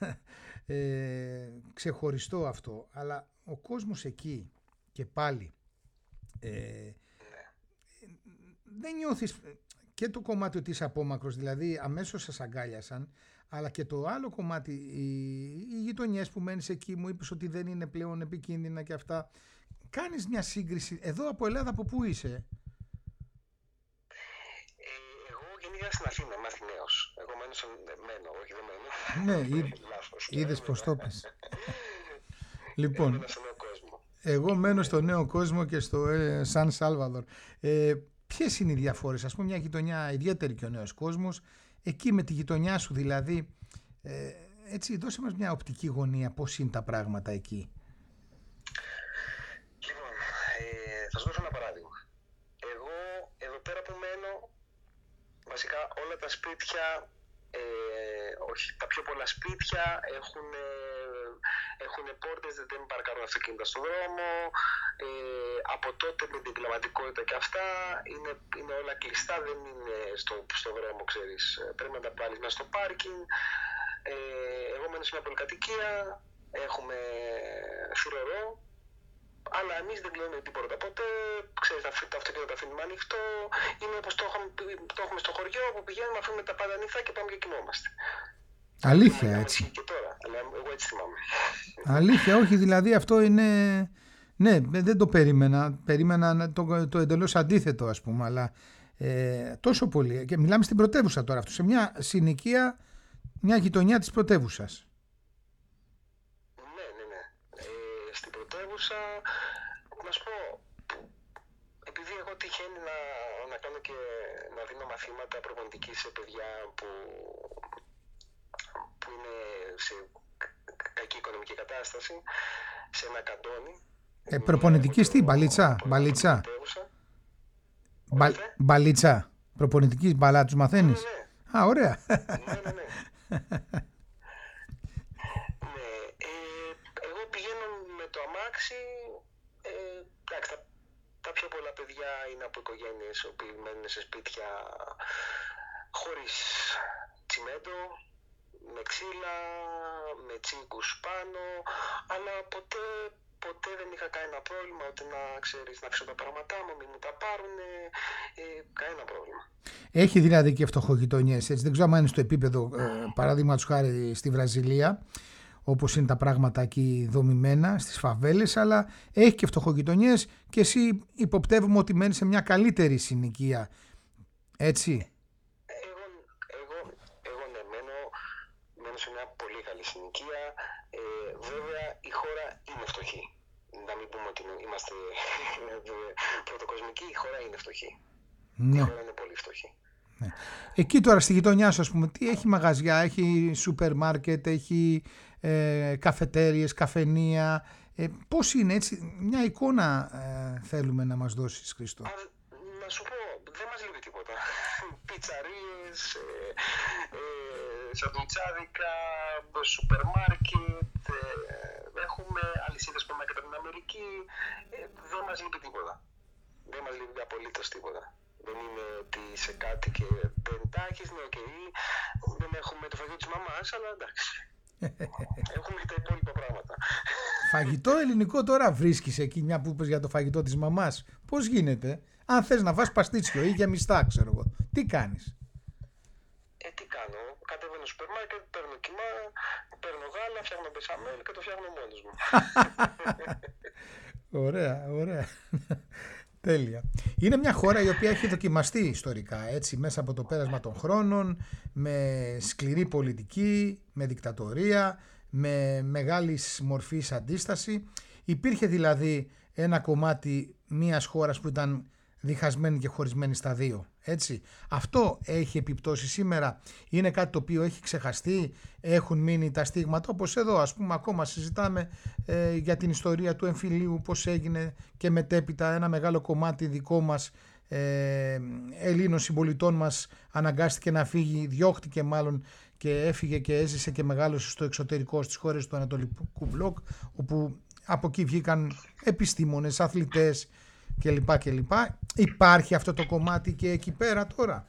ε, ξεχωριστό αυτό, αλλά ο κόσμος εκεί και πάλι ε, δεν νιώθεις και το κομμάτι ότι είσαι απόμακρος, δηλαδή αμέσως σας αγκάλιασαν, αλλά και το άλλο κομμάτι, οι, οι γειτονιές που μένεις εκεί, μου είπες ότι δεν είναι πλέον επικίνδυνα και αυτά. Κάνεις μια σύγκριση, εδώ από Ελλάδα από πού είσαι? Ε, εγώ γεννήθηκα στην Αθήνα, είμαι Αθηναίος. Εγώ μένω, σε, μένω, όχι δεν μένω. Ναι, είδ, είδες πως το πες. Λοιπόν, μένω στο νέο κόσμο. Εγώ μένω στο νέο κόσμο και στο ε, Σαν Σάλβαδορ. Ε, ποιες είναι οι διαφορές? Ας πούμε μια γειτονιά ιδιαίτερη και ο νέος κόσμος. Εκεί με τη γειτονιά σου δηλαδή, ε, έτσι δώσε μας μια οπτική γωνία, πώς είναι τα πράγματα εκεί. Λοιπόν, ε, θα σου δώσω ένα παράδειγμα. Εγώ εδώ πέρα που μένω, βασικά όλα τα σπίτια, ε, όχι, τα πιο πολλά σπίτια έχουν, ε, έχουν πόρτες, δεν παρκάρουν αυτοκίνητα στον δρόμο, ε, από τότε με την κλιματικότητα και αυτά είναι, είναι όλα κλειστά, δεν είναι στο, στο δρόμο, ξέρεις, πρέπει να τα βάλεις μέσα στο πάρκινγκ. Ε, εγώ μένω σε μια πολυκατοικία, έχουμε θηρορό, αλλά εμείς δεν κλείνουμε την πόρτα ποτέ, ξέρεις, το αυτοκίνητο το αφήνουμε ανοιχτό, είναι όπως το έχουμε, το έχουμε στο χωριό που πηγαίνουμε, αφήνουμε τα πάντα ανοιχτά και πάμε και κοιμόμαστε. Αλήθεια, έτσι. Και τώρα, αλλά εγώ έτσι θυμάμαι. Αλήθεια, όχι, δηλαδή αυτό είναι... Ναι, δεν το περίμενα. Περίμενα το, το εντελώς αντίθετο, ας πούμε, αλλά ε, τόσο πολύ. Και μιλάμε στην πρωτεύουσα τώρα αυτό, σε μια συνοικία, μια γειτονιά της πρωτεύουσας. Ναι, ναι, ναι. Ε, στην πρωτεύουσα, να σου πω, επειδή εγώ τυχαίνει να, να κάνω και να δίνω μαθήματα προπονητικής σε παιδιά που, που είναι σε κακή οικονομική κατάσταση, σε ένα καντόνι. Ε, προπονητικής τι, μπαλίτσα, μπαλίτσα. Μπα, μπαλίτσα, προπονητικής μπαλά τους μαθαίνεις? Ναι, ναι. Α, ωραία. Ναι, ναι, ναι. Ναι, ε, εγώ πηγαίνω με το αμάξι, ε, εντάξει, τα, τα πιο πολλά παιδιά είναι από οικογένειες που μένουν σε σπίτια χωρίς τσιμέντο, με ξύλα, με τσίγκους πάνω, αλλά ποτέ, ποτέ δεν είχα κανένα πρόβλημα, ούτε να ξέρεις, να αφήσω τα πράγματά μου, μην μου τα πάρουν, ε, κανένα πρόβλημα. Έχει δηλαδή και φτωχογειτονιές, έτσι, δεν ξέρω αν είναι στο επίπεδο, ε, παράδειγμα του χάρη στη Βραζιλία, όπως είναι τα πράγματα εκεί δομημένα στις φαβέλες, αλλά έχει και φτωχογειτονιές και εσύ υποπτεύουμε ότι μένεις σε μια καλύτερη συνοικία, έτσι. Εγώ, εγώ, εγώ ναι, μένω, μένω σε μια πολύ καλή συνοικία. Ε, βέβαια η χώρα είναι φτωχή. Να μην πούμε ότι είμαστε πρωτοκοσμικοί, η χώρα είναι φτωχή. Ναι. Η χώρα είναι πολύ φτωχή. Ναι. Εκεί τώρα στη γειτονιά σου, ας πούμε, τι έχει μαγαζιά, έχει σούπερ μάρκετ, έχει ε, καφετέριες, καφενεία. Ε, πώς είναι έτσι, μια εικόνα ε, θέλουμε να μας δώσεις, Χριστό. Α, να σου πω, δεν μας λείπει τίποτα. Πιτσαρίες, ε, ε, σαντουιτσάδικα, σούπερ μάρκετ, ε, έχουμε αλυσίδες που πάμε και από την Αμερική. Ε, δεν μας λείπει τίποτα. Δεν μας λείπει απολύτως τίποτα. Δεν είναι ότι σε κάτι και δεν τα έχεις, ναι, οκ. Δεν έχουμε το φαγητό της μαμάς, αλλά εντάξει. Έχουμε τα υπόλοιπα πράγματα. Φαγητό ελληνικό τώρα βρίσκεις εκεί, μια που είπες για το φαγητό της μαμάς. Πώς γίνεται, αν θες να φας παστίτσιο ή γεμιστά, ξέρω εγώ, τι κάνεις? Ε, τι κάνω, κατέβαινω στο σούπερ μάρκετ, παίρνω κιμά, παίρνω γάλα, φτιάχνω μπεσαμέλ και το φτιάχνω μόνος μου. Ωραία, ωραία. Τέλεια. Είναι μια χώρα η οποία έχει δοκιμαστεί ιστορικά, έτσι, μέσα από το πέρασμα των χρόνων, με σκληρή πολιτική, με δικτατορία, με μεγάλης μορφής αντίσταση. Υπήρχε δηλαδή ένα κομμάτι μιας χώρας που ήταν διχασμένη και χωρισμένη στα δύο, έτσι. Αυτό έχει επιπτώσει σήμερα, είναι κάτι το οποίο έχει ξεχαστεί, έχουν μείνει τα στίγματα, όπως εδώ ας πούμε ακόμα συζητάμε ε, για την ιστορία του εμφυλίου, πώς έγινε και μετέπειτα ένα μεγάλο κομμάτι δικό μας ε, Ελλήνων συμπολιτών μας αναγκάστηκε να φύγει, διώχτηκε μάλλον και έφυγε και έζησε και μεγάλωσε στο εξωτερικό στις χώρες του Ανατολικού Μπλοκ, όπου από εκεί βγήκαν επιστήμονες, αθλητές κλπ. κλπ. Υπάρχει αυτό το κομμάτι και εκεί πέρα τώρα?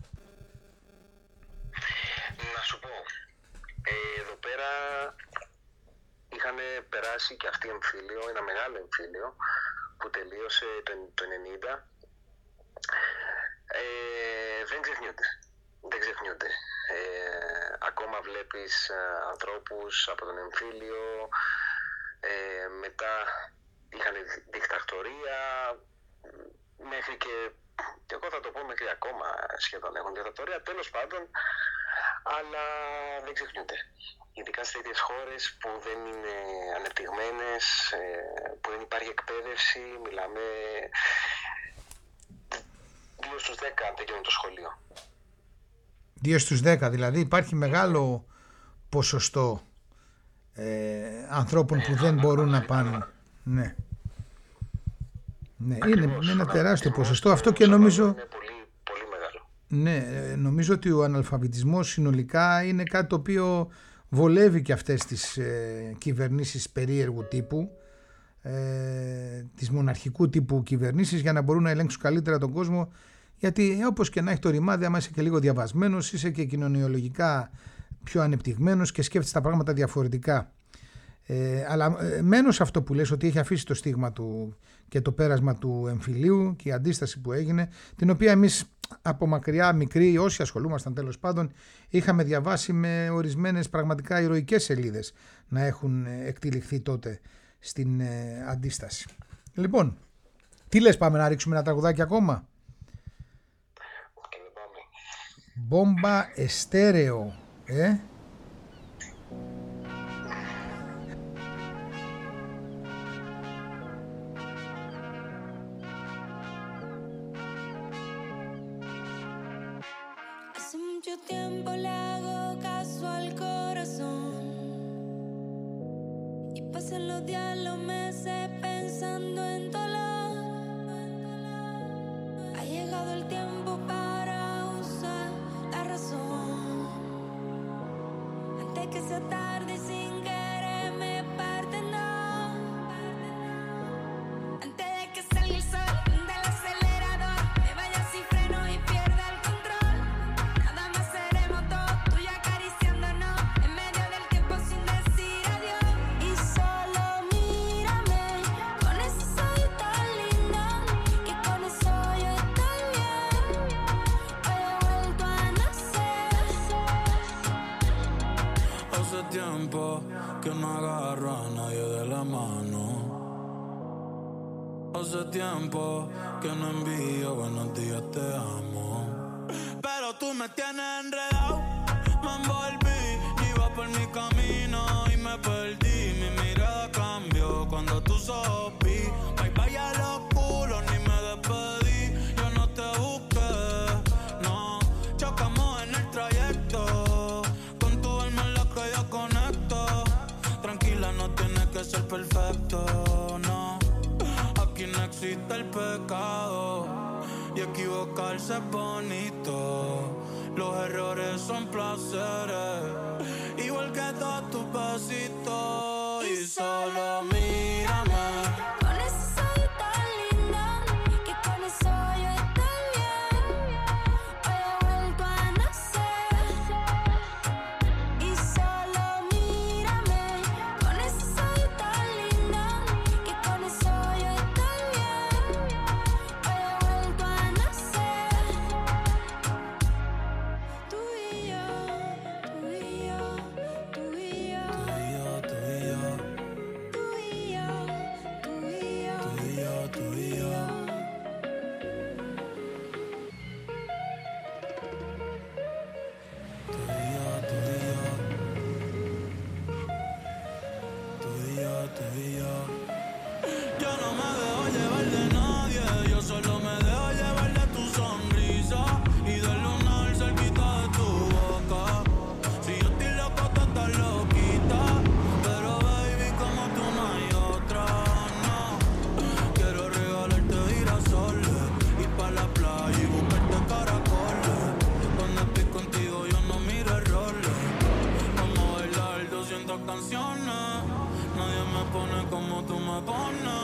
Να σου πω, ε, εδώ πέρα είχαν περάσει και αυτοί εμφύλιο, ένα μεγάλο εμφύλιο που τελείωσε το, το ενενήντα. Ε, δεν ξεχνιούνται. Δεν ξεχνιούνται. Ε, ακόμα βλέπεις α, ανθρώπους από τον εμφύλιο, ε, μετά είχαν δικτατορία, μέχρι και, και εγώ θα το πω μέχρι ακόμα σχεδόν έχουν δικτατορία, τέλος πάντων, αλλά δεν ξεχνιούνται. Ειδικά σε τέτοιες χώρες που δεν είναι ανεπτυγμένες, που δεν υπάρχει εκπαίδευση, μιλάμε δύο στους δέκα αν τελειώνουν το σχολείο. δύο στους δέκα, δηλαδή υπάρχει μεγάλο ποσοστό ε, ανθρώπων που δεν μπορούν να πάνε. Ναι. Ναι, είναι, είναι ένα τεράστιο ποσοστό αυτό και νομίζω, είναι πολύ, πολύ μεγάλο. Ναι, νομίζω ότι ο αναλφαβητισμός συνολικά είναι κάτι το οποίο βολεύει και αυτές τις ε, κυβερνήσεις περίεργου τύπου, ε, τις μοναρχικού τύπου κυβερνήσεις, για να μπορούν να ελέγξουν καλύτερα τον κόσμο, γιατί όπως και να έχει το ρημάδι, άμα είσαι και λίγο διαβασμένος, είσαι και κοινωνιολογικά πιο ανεπτυγμένος και σκέφτεσαι τα πράγματα διαφορετικά. Ε, αλλά ε, μένω σε αυτό που λες, ότι έχει αφήσει το στίγμα του και το πέρασμα του εμφυλίου και η αντίσταση που έγινε, την οποία εμείς από μακριά, μικροί, όσοι ασχολούμασταν τέλος πάντων, είχαμε διαβάσει με ορισμένες πραγματικά ηρωικές σελίδες να έχουν εκτυλιχθεί τότε στην ε, αντίσταση. Λοιπόν, τι λες, πάμε να ρίξουμε ένα τραγουδάκι ακόμα? Μπόμπα Εστέρεο, ε? Tiempo le hago caso al corazón y pasan los días, los meses pensando en dolor. Ha llegado el tiempo para usar la razón antes que sea tarde y sin querer me parte, no. Antes de que salga el sol del acelerador, me vaya sin freno y pierda el control. tiempo que no agarro a nadie de la mano. Hace tiempo que no envío buenos días, te amo. Pero tú me tienes enredado, me envolví, iba por mi camino y me perdí. Mi mirada cambió cuando tú sopí. Bye bye a los culos, ni me despedí. Yo no te busqué, no. Chocamos en el trayecto, con tu alma en la que yo conecto. Tranquila, no tienes que ser perfecto, no. Aquí no existe el pecado y equivocarse es bonito. Los errores son placeres, igual que todos tus besitos. Y solo mírame. Con ese soy tan linda, que con eso yo estoy bien. Hoy he vuelto a nacer. Y solo mírame. Con ese soy tan linda, que con eso yo estoy bien. Hoy he vuelto a nacer. Tú y yo, tú y yo, tú y yo. Tú y yo, tú y yo, Tú y yo, tú y yo, tú y yo, tú y yo. Tú y yo, tú y yo. Tú y yo, tú y yo. Yo no me dejo llevar de nadie, yo solo me dejo llevar de tu sonrisa y del lunar cerquita de tu boca. Si yo estoy loco, tú estás loquita, pero baby, como tú no hay otra, no. Quiero regalarte girasoles, ir pa' la playa y buscarte caracoles. Cuando estoy contigo yo no miro errores. Vamos a bailar doscientas canciones, nadie me pone como tú me pones.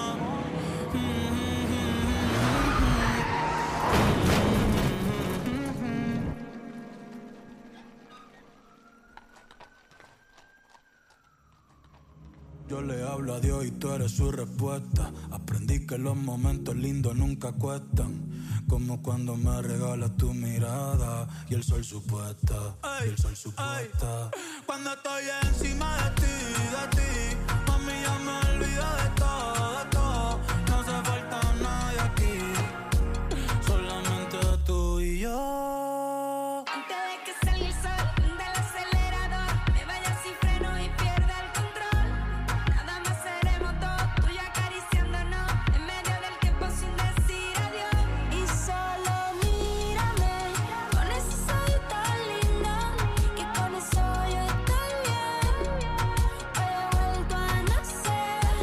Yo le hablo a Dios y tú eres su respuesta. Aprendí que los momentos lindos nunca cuestan, como cuando me regalas tu mirada y el sol supuesta, y el sol supuesta. Cuando estoy encima de ti, de ti, mami, ya me olvido de todo, de todo. No hace falta nadie aquí, solamente tú y yo. antes de que salga el sol del acelerador, me vaya sin freno y pierda el control. Nada más seremos dos, tú y yo acariciándonos en medio del tiempo sin decir adiós. Y solo mírame, con ese soy tan linda, que con eso yo estoy bien. Hoy he vuelto a nacer.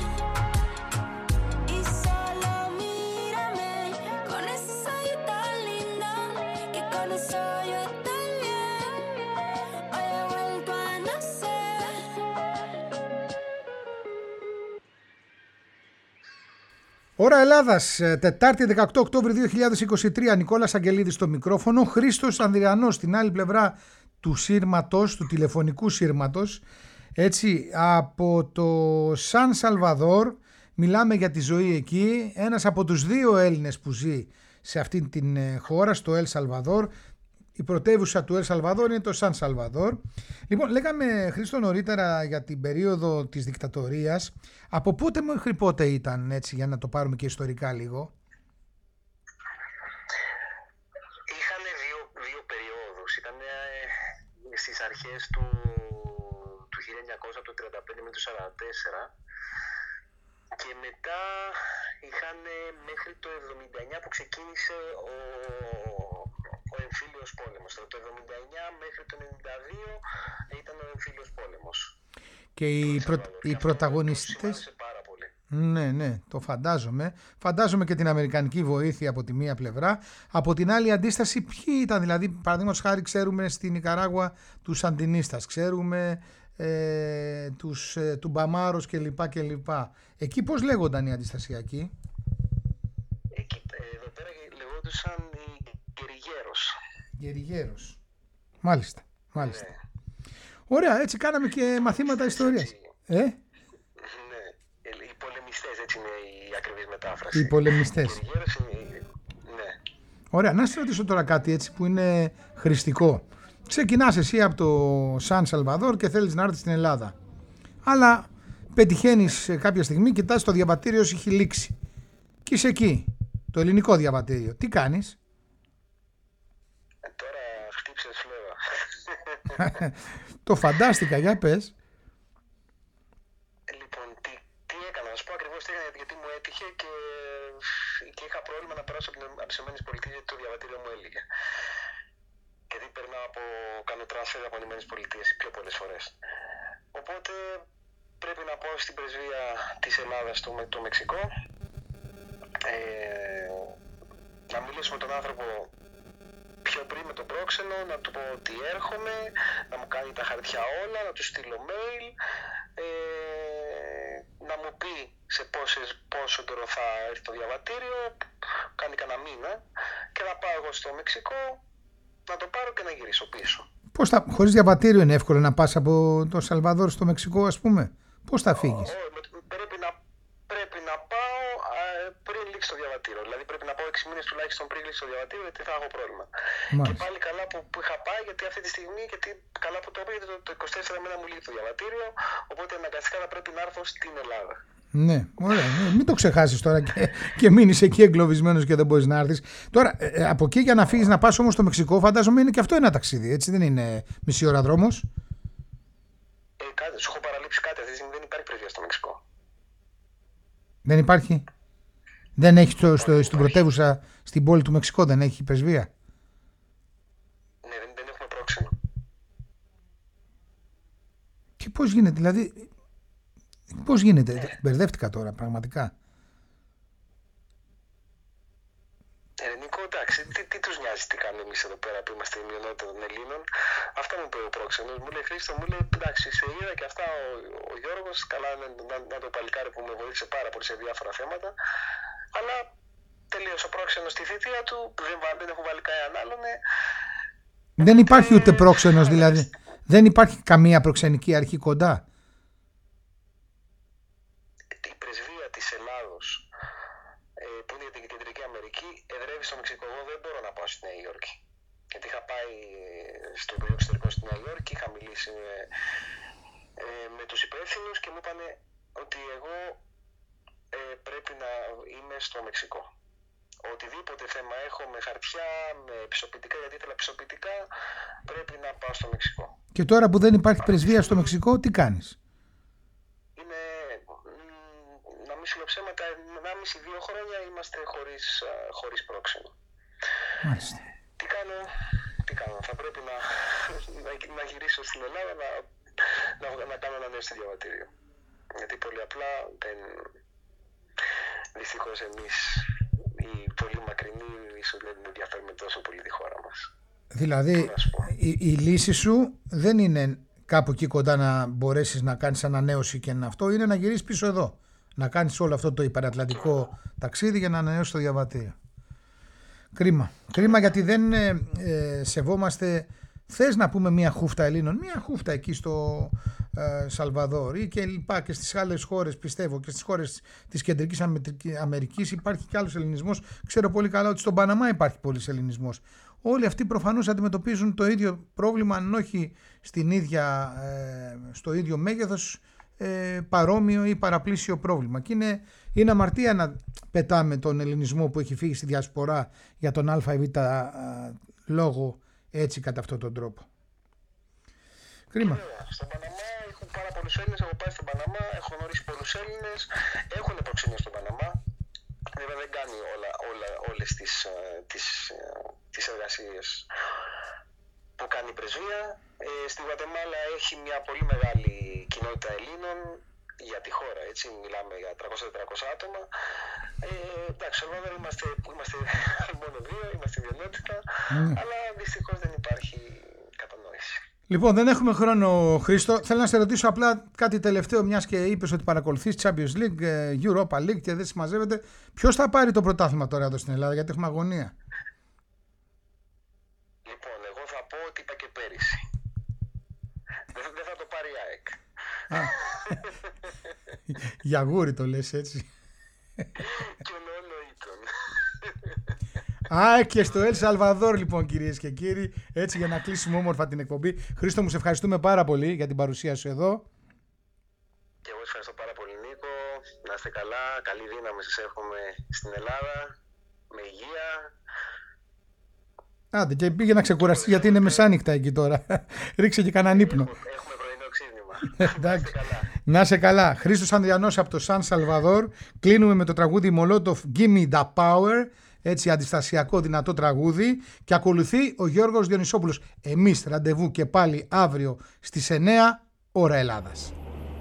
Y solo mírame, con ese soy tan linda, que con eso yo estoy bien. Hoy he vuelto a nacer. Ώρα Ελλάδας, ε, Τετάρτη δεκαοκτώ Οκτώβρη δύο χιλιάδες είκοσι τρία. Νικόλας Αγγελίδης στο μικρόφωνο, Χρήστος Ανδριανός στην άλλη πλευρά του σύρματος, του τηλεφωνικού σύρματος. Έτσι, από το Σαν Σαλβαδόρ, μιλάμε για τη ζωή εκεί. Ένας από τους δύο Έλληνες που ζει σε αυτήν την ε, χώρα, στο Ελ Σαλβαδόρ. Η πρωτεύουσα του Ελ Σαλβαδόρ είναι το Σαν Σαλβαδόρ. Λοιπόν, λέγαμε, Χρήστο, νωρίτερα για την περίοδο της δικτατορίας. Από πότε μέχρι πότε ήταν, έτσι, για να το πάρουμε και ιστορικά λίγο? Είχαν δύο, δύο περιόδους. Ήταν ε, στις αρχές του, του χίλια εννιακόσια τριάντα πέντε με το σαράντα τέσσερα και μετά είχαν μέχρι το εβδομήντα εννιά που ξεκίνησε ο, ο εμφύλιος πόλεμος. Από το εβδομήντα εννιά μέχρι το ενενήντα δύο ήταν ο εμφύλιος πόλεμος. Και οι, προ... οι πρωταγωνιστές... Πάρα πολύ. Ναι, ναι, το φαντάζομαι. Φαντάζομαι και την αμερικανική βοήθεια από τη μία πλευρά. Από την άλλη αντίσταση, ποιοι ήταν? Δηλαδή, παραδείγματος χάρη, ξέρουμε στην Νικαράγουα τους Σαντινίστας, ξέρουμε ε, τους ε, του Μπαμάρος κλπ. κλπ. Εκεί πώς λέγονταν οι αντιστασιακοί? Εκεί, εδώ πέρα λεγόντουσαν οι Γκεριγέρος. Γκεριγέρος. Μάλιστα, μάλιστα. Ναι. Ωραία, έτσι κάναμε και μαθήματα ιστορίας. Ε? Ναι, οι πολεμιστές, έτσι είναι η ακριβής μετάφραση. Οι πολεμιστές. Οι Γκεριγέρος είναι... Ναι. Ωραία, να σας ρωτήσω τώρα κάτι έτσι που είναι χρηστικό. Ξεκινάς εσύ από το Σαν Σαλβαδόρ και θέλεις να έρθεις στην Ελλάδα. Αλλά πετυχαίνεις κάποια στιγμή, κοιτάς το διαβατήριο σου έχει λήξει. Και είσαι εκεί, το ελληνικό διαβατήριο. Τι κάνεις? Ε, τώρα χτύψες φλέβα. Το φαντάστηκα, για πες. Λοιπόν, τι, τι έκανα, να σου πω ακριβώς τι έκανα, γιατί μου έτυχε και, και είχα πρόβλημα να περάσω από τις ΗΠΑ γιατί το διαβατήριο μου έλυγε. Γιατί περνάω από, κάνω transfer από ΗΠΑ πιο πολλές φορές. Οπότε πρέπει να πάω στην πρεσβεία της Ελλάδας στο το Μεξικό, ε, να μιλήσω με τον άνθρωπο πιο πριν με τον πρόξενο, να του πω ότι έρχομαι, να μου κάνει τα χαρτιά όλα, να του στείλω mail, ε, να μου πει σε πόσες, πόσο καιρό θα έρθει το διαβατήριο, κάνει κανένα μήνα, και να πάω εγώ στο Μεξικό, να το πάρω και να γυρίσω πίσω. Πώς θα, χωρίς διαβατήριο είναι εύκολο να πας από το Σαλβαδόρ στο Μεξικό, ας πούμε? Πώς θα φύγεις? Πρέπει να, πρέπει να πάω α, πριν λήξει το διαβατήριο. Δηλαδή πρέπει να πάω έξι μήνες τουλάχιστον πριν λήξει το διαβατήριο, γιατί θα έχω πρόβλημα. Μάλιστα. Και πάλι καλά που, που είχα πάει, γιατί αυτή τη στιγμή, γιατί καλά που το είπα, γιατί το, το είκοσι τέσσερα μήνα μου λύγει το διαβατήριο, οπότε αναγκαστικά θα πρέπει να έρθω στην Ελλάδα. Ναι, ωραία. Ναι. Μην το ξεχάσεις τώρα και, και μείνεις εκεί εγκλωβισμένος και δεν μπορείς να έρθεις. Τώρα, ε, από εκεί για να φύγεις να πας όμως στο Μεξικό, φαντάζομαι είναι και αυτό ένα ταξίδι, έτσι? Δεν είναι μισή ώρα δρόμος? Ε, κάτι, σου έχω παραλείψει κάτι. Αυτή τη στιγμή δεν υπάρχει πρεσβεία στο Μεξικό. Δεν υπάρχει? Δεν έχει στο, στο, στην πρωτεύουσα, στην πόλη του Μεξικό, δεν έχει πρεσβεία? Ναι, δεν, δεν έχουμε πρόξενο. Και πώς γίνεται, δηλαδή, πώς γίνεται, ναι. Μπερδεύτηκα τώρα, πραγματικά. Ελληνικό, εντάξει, τι, τι τους νοιάζει τι κάνουμε εμείς εδώ πέρα που είμαστε η μειονότητα των Ελλήνων. Αυτά μου είπε ο πρόξενος. Μου λέει, Χρήστο, μου λέει, εντάξει, σε είδα και αυτά ο, ο Γιώργος, καλά να, να, να το παλικάρι που με βοήθησε πάρα πολύ σε διάφορα θέματα. Αλλά τελείωσε ο πρόξενος στη θητεία του, δεν, δεν έχω βάλει κανέναν άλλον. Ε, δεν υπάρχει ούτε πρόξενος, δηλαδή. Δεν υπάρχει καμία προξενική αρχή κοντά. Η πρεσβεία της Ελλάδος, που είναι για την Κεντρική Αμερική, εδρεύει στο Μεξικό. Εγώ δεν μπορώ να πάω στη Νέα Υόρκη. Γιατί είχα πάει στο Υπουργείο Εξωτερικών στη Νέα Υόρκη, είχα μιλήσει με, ε, με τους υπεύθυνους και μου είπαν ότι εγώ ε, πρέπει να είμαι στο Μεξικό. Οτιδήποτε θέμα έχω με χαρτιά, με πιστοποιητικά, γιατί ήθελα πιστοποιητικά, πρέπει να πάω στο Μεξικό. Και τώρα που δεν υπάρχει πρεσβεία στο Μεξικό, τι κάνεις? Είναι, να μην σου ψέματα, ενάμιση δύο χρόνια είμαστε χωρίς, χωρίς πρόξενο. Μάλιστα. Τι κάνω, τι κάνω, θα πρέπει να, να, να γυρίσω στην Ελλάδα να, να, να κάνω ένα νέο στο διαβατήριο. Γιατί πολύ απλά δεν, δυστυχώς εμείς οι πολύ μακρινοί ίσως δεν ενδιαφέρουμε τόσο πολύ τη χώρα μας. Δηλαδή η, η λύση σου δεν είναι κάπου εκεί κοντά να μπορέσεις να κάνεις ανανέωση και να αυτό, είναι να γυρίσεις πίσω εδώ. Να κάνεις όλο αυτό το υπερατλαντικό ταξίδι για να ανανεώσεις το διαβατήριο. Κρίμα. Κρίμα γιατί δεν ε, ε, σεβόμαστε, θες να πούμε μια χούφτα Ελλήνων, μια χούφτα εκεί στο ε, Σαλβαδόρ ή και λοιπά και στις άλλες χώρες, πιστεύω και στις χώρες της Κεντρικής Αμερικής υπάρχει και άλλος ελληνισμός. Ξέρω πολύ καλά ότι στον Παναμά υπάρχει πολύς ελληνισμός. Όλοι αυτοί προφανώς αντιμετωπίζουν το ίδιο πρόβλημα, αν όχι στην ίδια, ε, στο ίδιο μέγεθος, Ε, παρόμοιο ή παραπλήσιο πρόβλημα. Και είναι, είναι αμαρτία να πετάμε τον ελληνισμό που έχει φύγει στη διασπορά για τον α ή β λόγο έτσι κατά αυτόν τον τρόπο. Κρίμα. Στον Παναμά έχουν πάρα πολλούς Έλληνες, έχω πάει στον Παναμά, έχω γνωρίσει πολλούς Έλληνες, έχουν προξενία στον Παναμά. Βέβαια δεν κάνει όλα, όλα, όλες τις, τις, τις εργασίες που κάνει η πρεσβεία. Ε, στη Γουατεμάλα έχει μια πολύ μεγάλη κοινότητα Ελλήνων για τη χώρα, έτσι, μιλάμε για τριακόσια με τετρακόσια άτομα. Ε, εντάξει, εδώ δεν είμαστε, είμαστε μόνο δύο, είμαστε μειονότητα, mm. αλλά δυστυχώς δεν υπάρχει κατανόηση. Λοιπόν, δεν έχουμε χρόνο, Χρήστο. Θέλω να σε ρωτήσω απλά κάτι τελευταίο, μιας και είπες ότι παρακολουθείς Champions League, Europa League και δεν συμμαζεύεται. Ποιος θα πάρει το πρωτάθλημα τώρα εδώ στην Ελλάδα, γιατί έχουμε αγωνία? Λοιπόν, εγώ θα πω ότι είπα και πέρυσι. Δεν θα το πάρει η ΑΕΚ. Για γούρι το λες έτσι. Και όλο ήταν. Α, και στο Ελ Σαλβαδόρ, λοιπόν, κυρίες και κύριοι. Έτσι, για να κλείσουμε όμορφα την εκπομπή. Χρήστο, μου σε ευχαριστούμε πάρα πολύ για την παρουσία σου εδώ. Και εγώ ευχαριστώ πάρα πολύ, Νίκο. Να είστε καλά. Καλή δύναμη σας εύχομαι στην Ελλάδα. Με υγεία. Άντε, και πήγε να ξεκουραστεί γιατί είναι μεσάνυχτα εκεί τώρα. Ρίξε και κανέναν ύπνο. Έχουμε πρωινό ξύπνημα. Εντάξει. Να είσαι καλά. Χρήστος Ανδριανός από το Σαν Σαλβαδόρ. Κλείνουμε με το τραγούδι Μολότοφ Give Me The Power. Έτσι, αντιστασιακό δυνατό τραγούδι. Και ακολουθεί ο Γιώργος Διονυσόπουλος. Εμείς ραντεβού και πάλι αύριο στις εννιά ώρα Ελλάδας.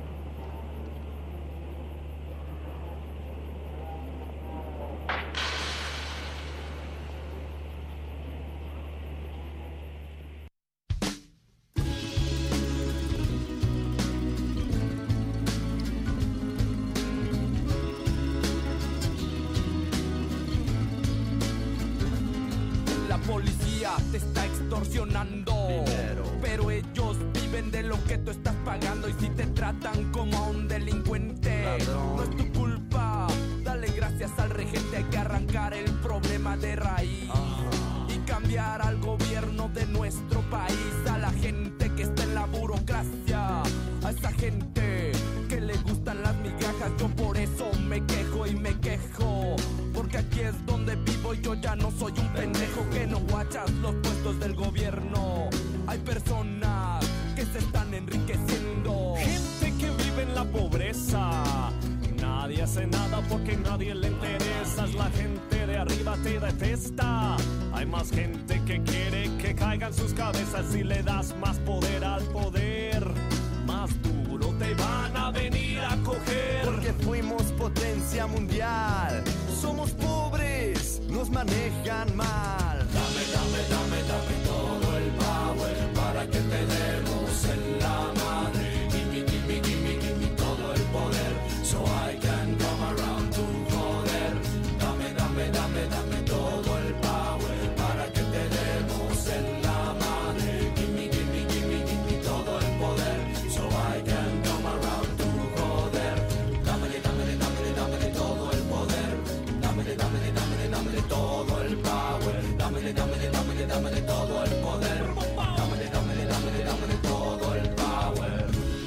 Te está extorsionando dinero, pero ellos viven de lo que tú estás pagando. Y si te tratan como a un delincuente, ladrón, no es tu culpa. Dale gracias al regente. Hay que arrancar el problema de raíz, uh-huh, y cambiar al gobierno de nuestro país. A la gente que está en la burocracia, a esa gente que le gustan las migajas. Yo por eso me quejo y me quejo, porque aquí es donde vivo y yo ya no soy un pendejo que no guachas los puestos del gobierno. Hay personas que se están enriqueciendo, gente que vive en la pobreza. Nadie hace nada porque nadie le interesa. La gente de arriba te detesta. Hay más gente que quiere que caigan sus cabezas. Si le das más poder al poder, más duro te van a venir a coger. Porque fuimos potencia mundial. Somos pobres, nos manejan mal. Dame, dame, dame, dame todo el power para que te demos en la madre. Gimme, gimme, gimme, gimme todo el poder, so I can come around to joder. Dame, dame, dame, dame todo el power para que te demos en la madre. Gimme, gimme, gimme, gimme todo el poder, so I can come around to joder. Dámele, dámele, dámele, dámele todo el poder. Dámele, dámele, dámele, dámele todo el power. Dámele, dámele, dámele, dámele todo el poder. Dámele, dámele, dámele, dámele todo el power.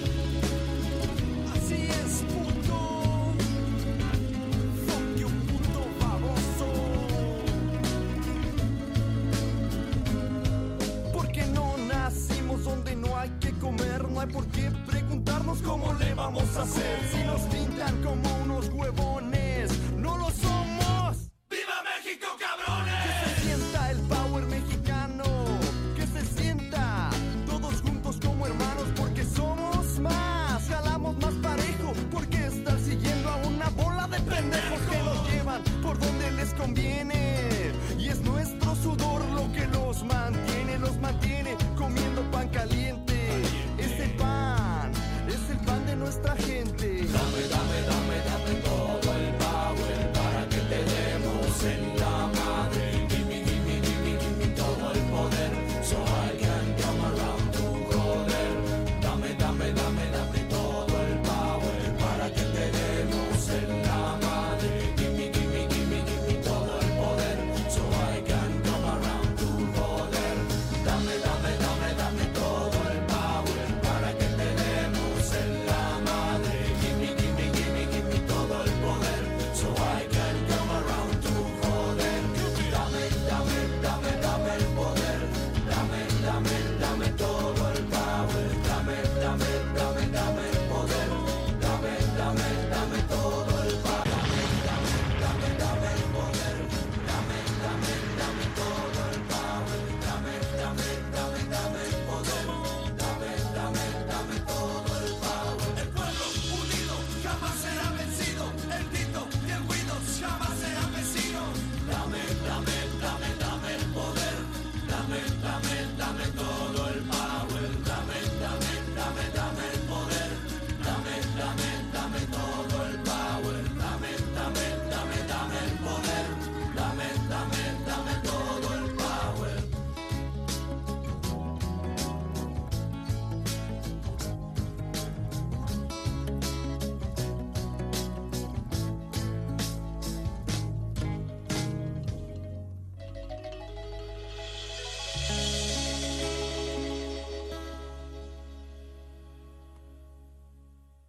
así es, puto. Fuck you, puto baboso. Porque no nacimos donde no hay que comer. No hay por qué preguntarnos cómo le vamos a hacer. Si nos pintan como unos huevones.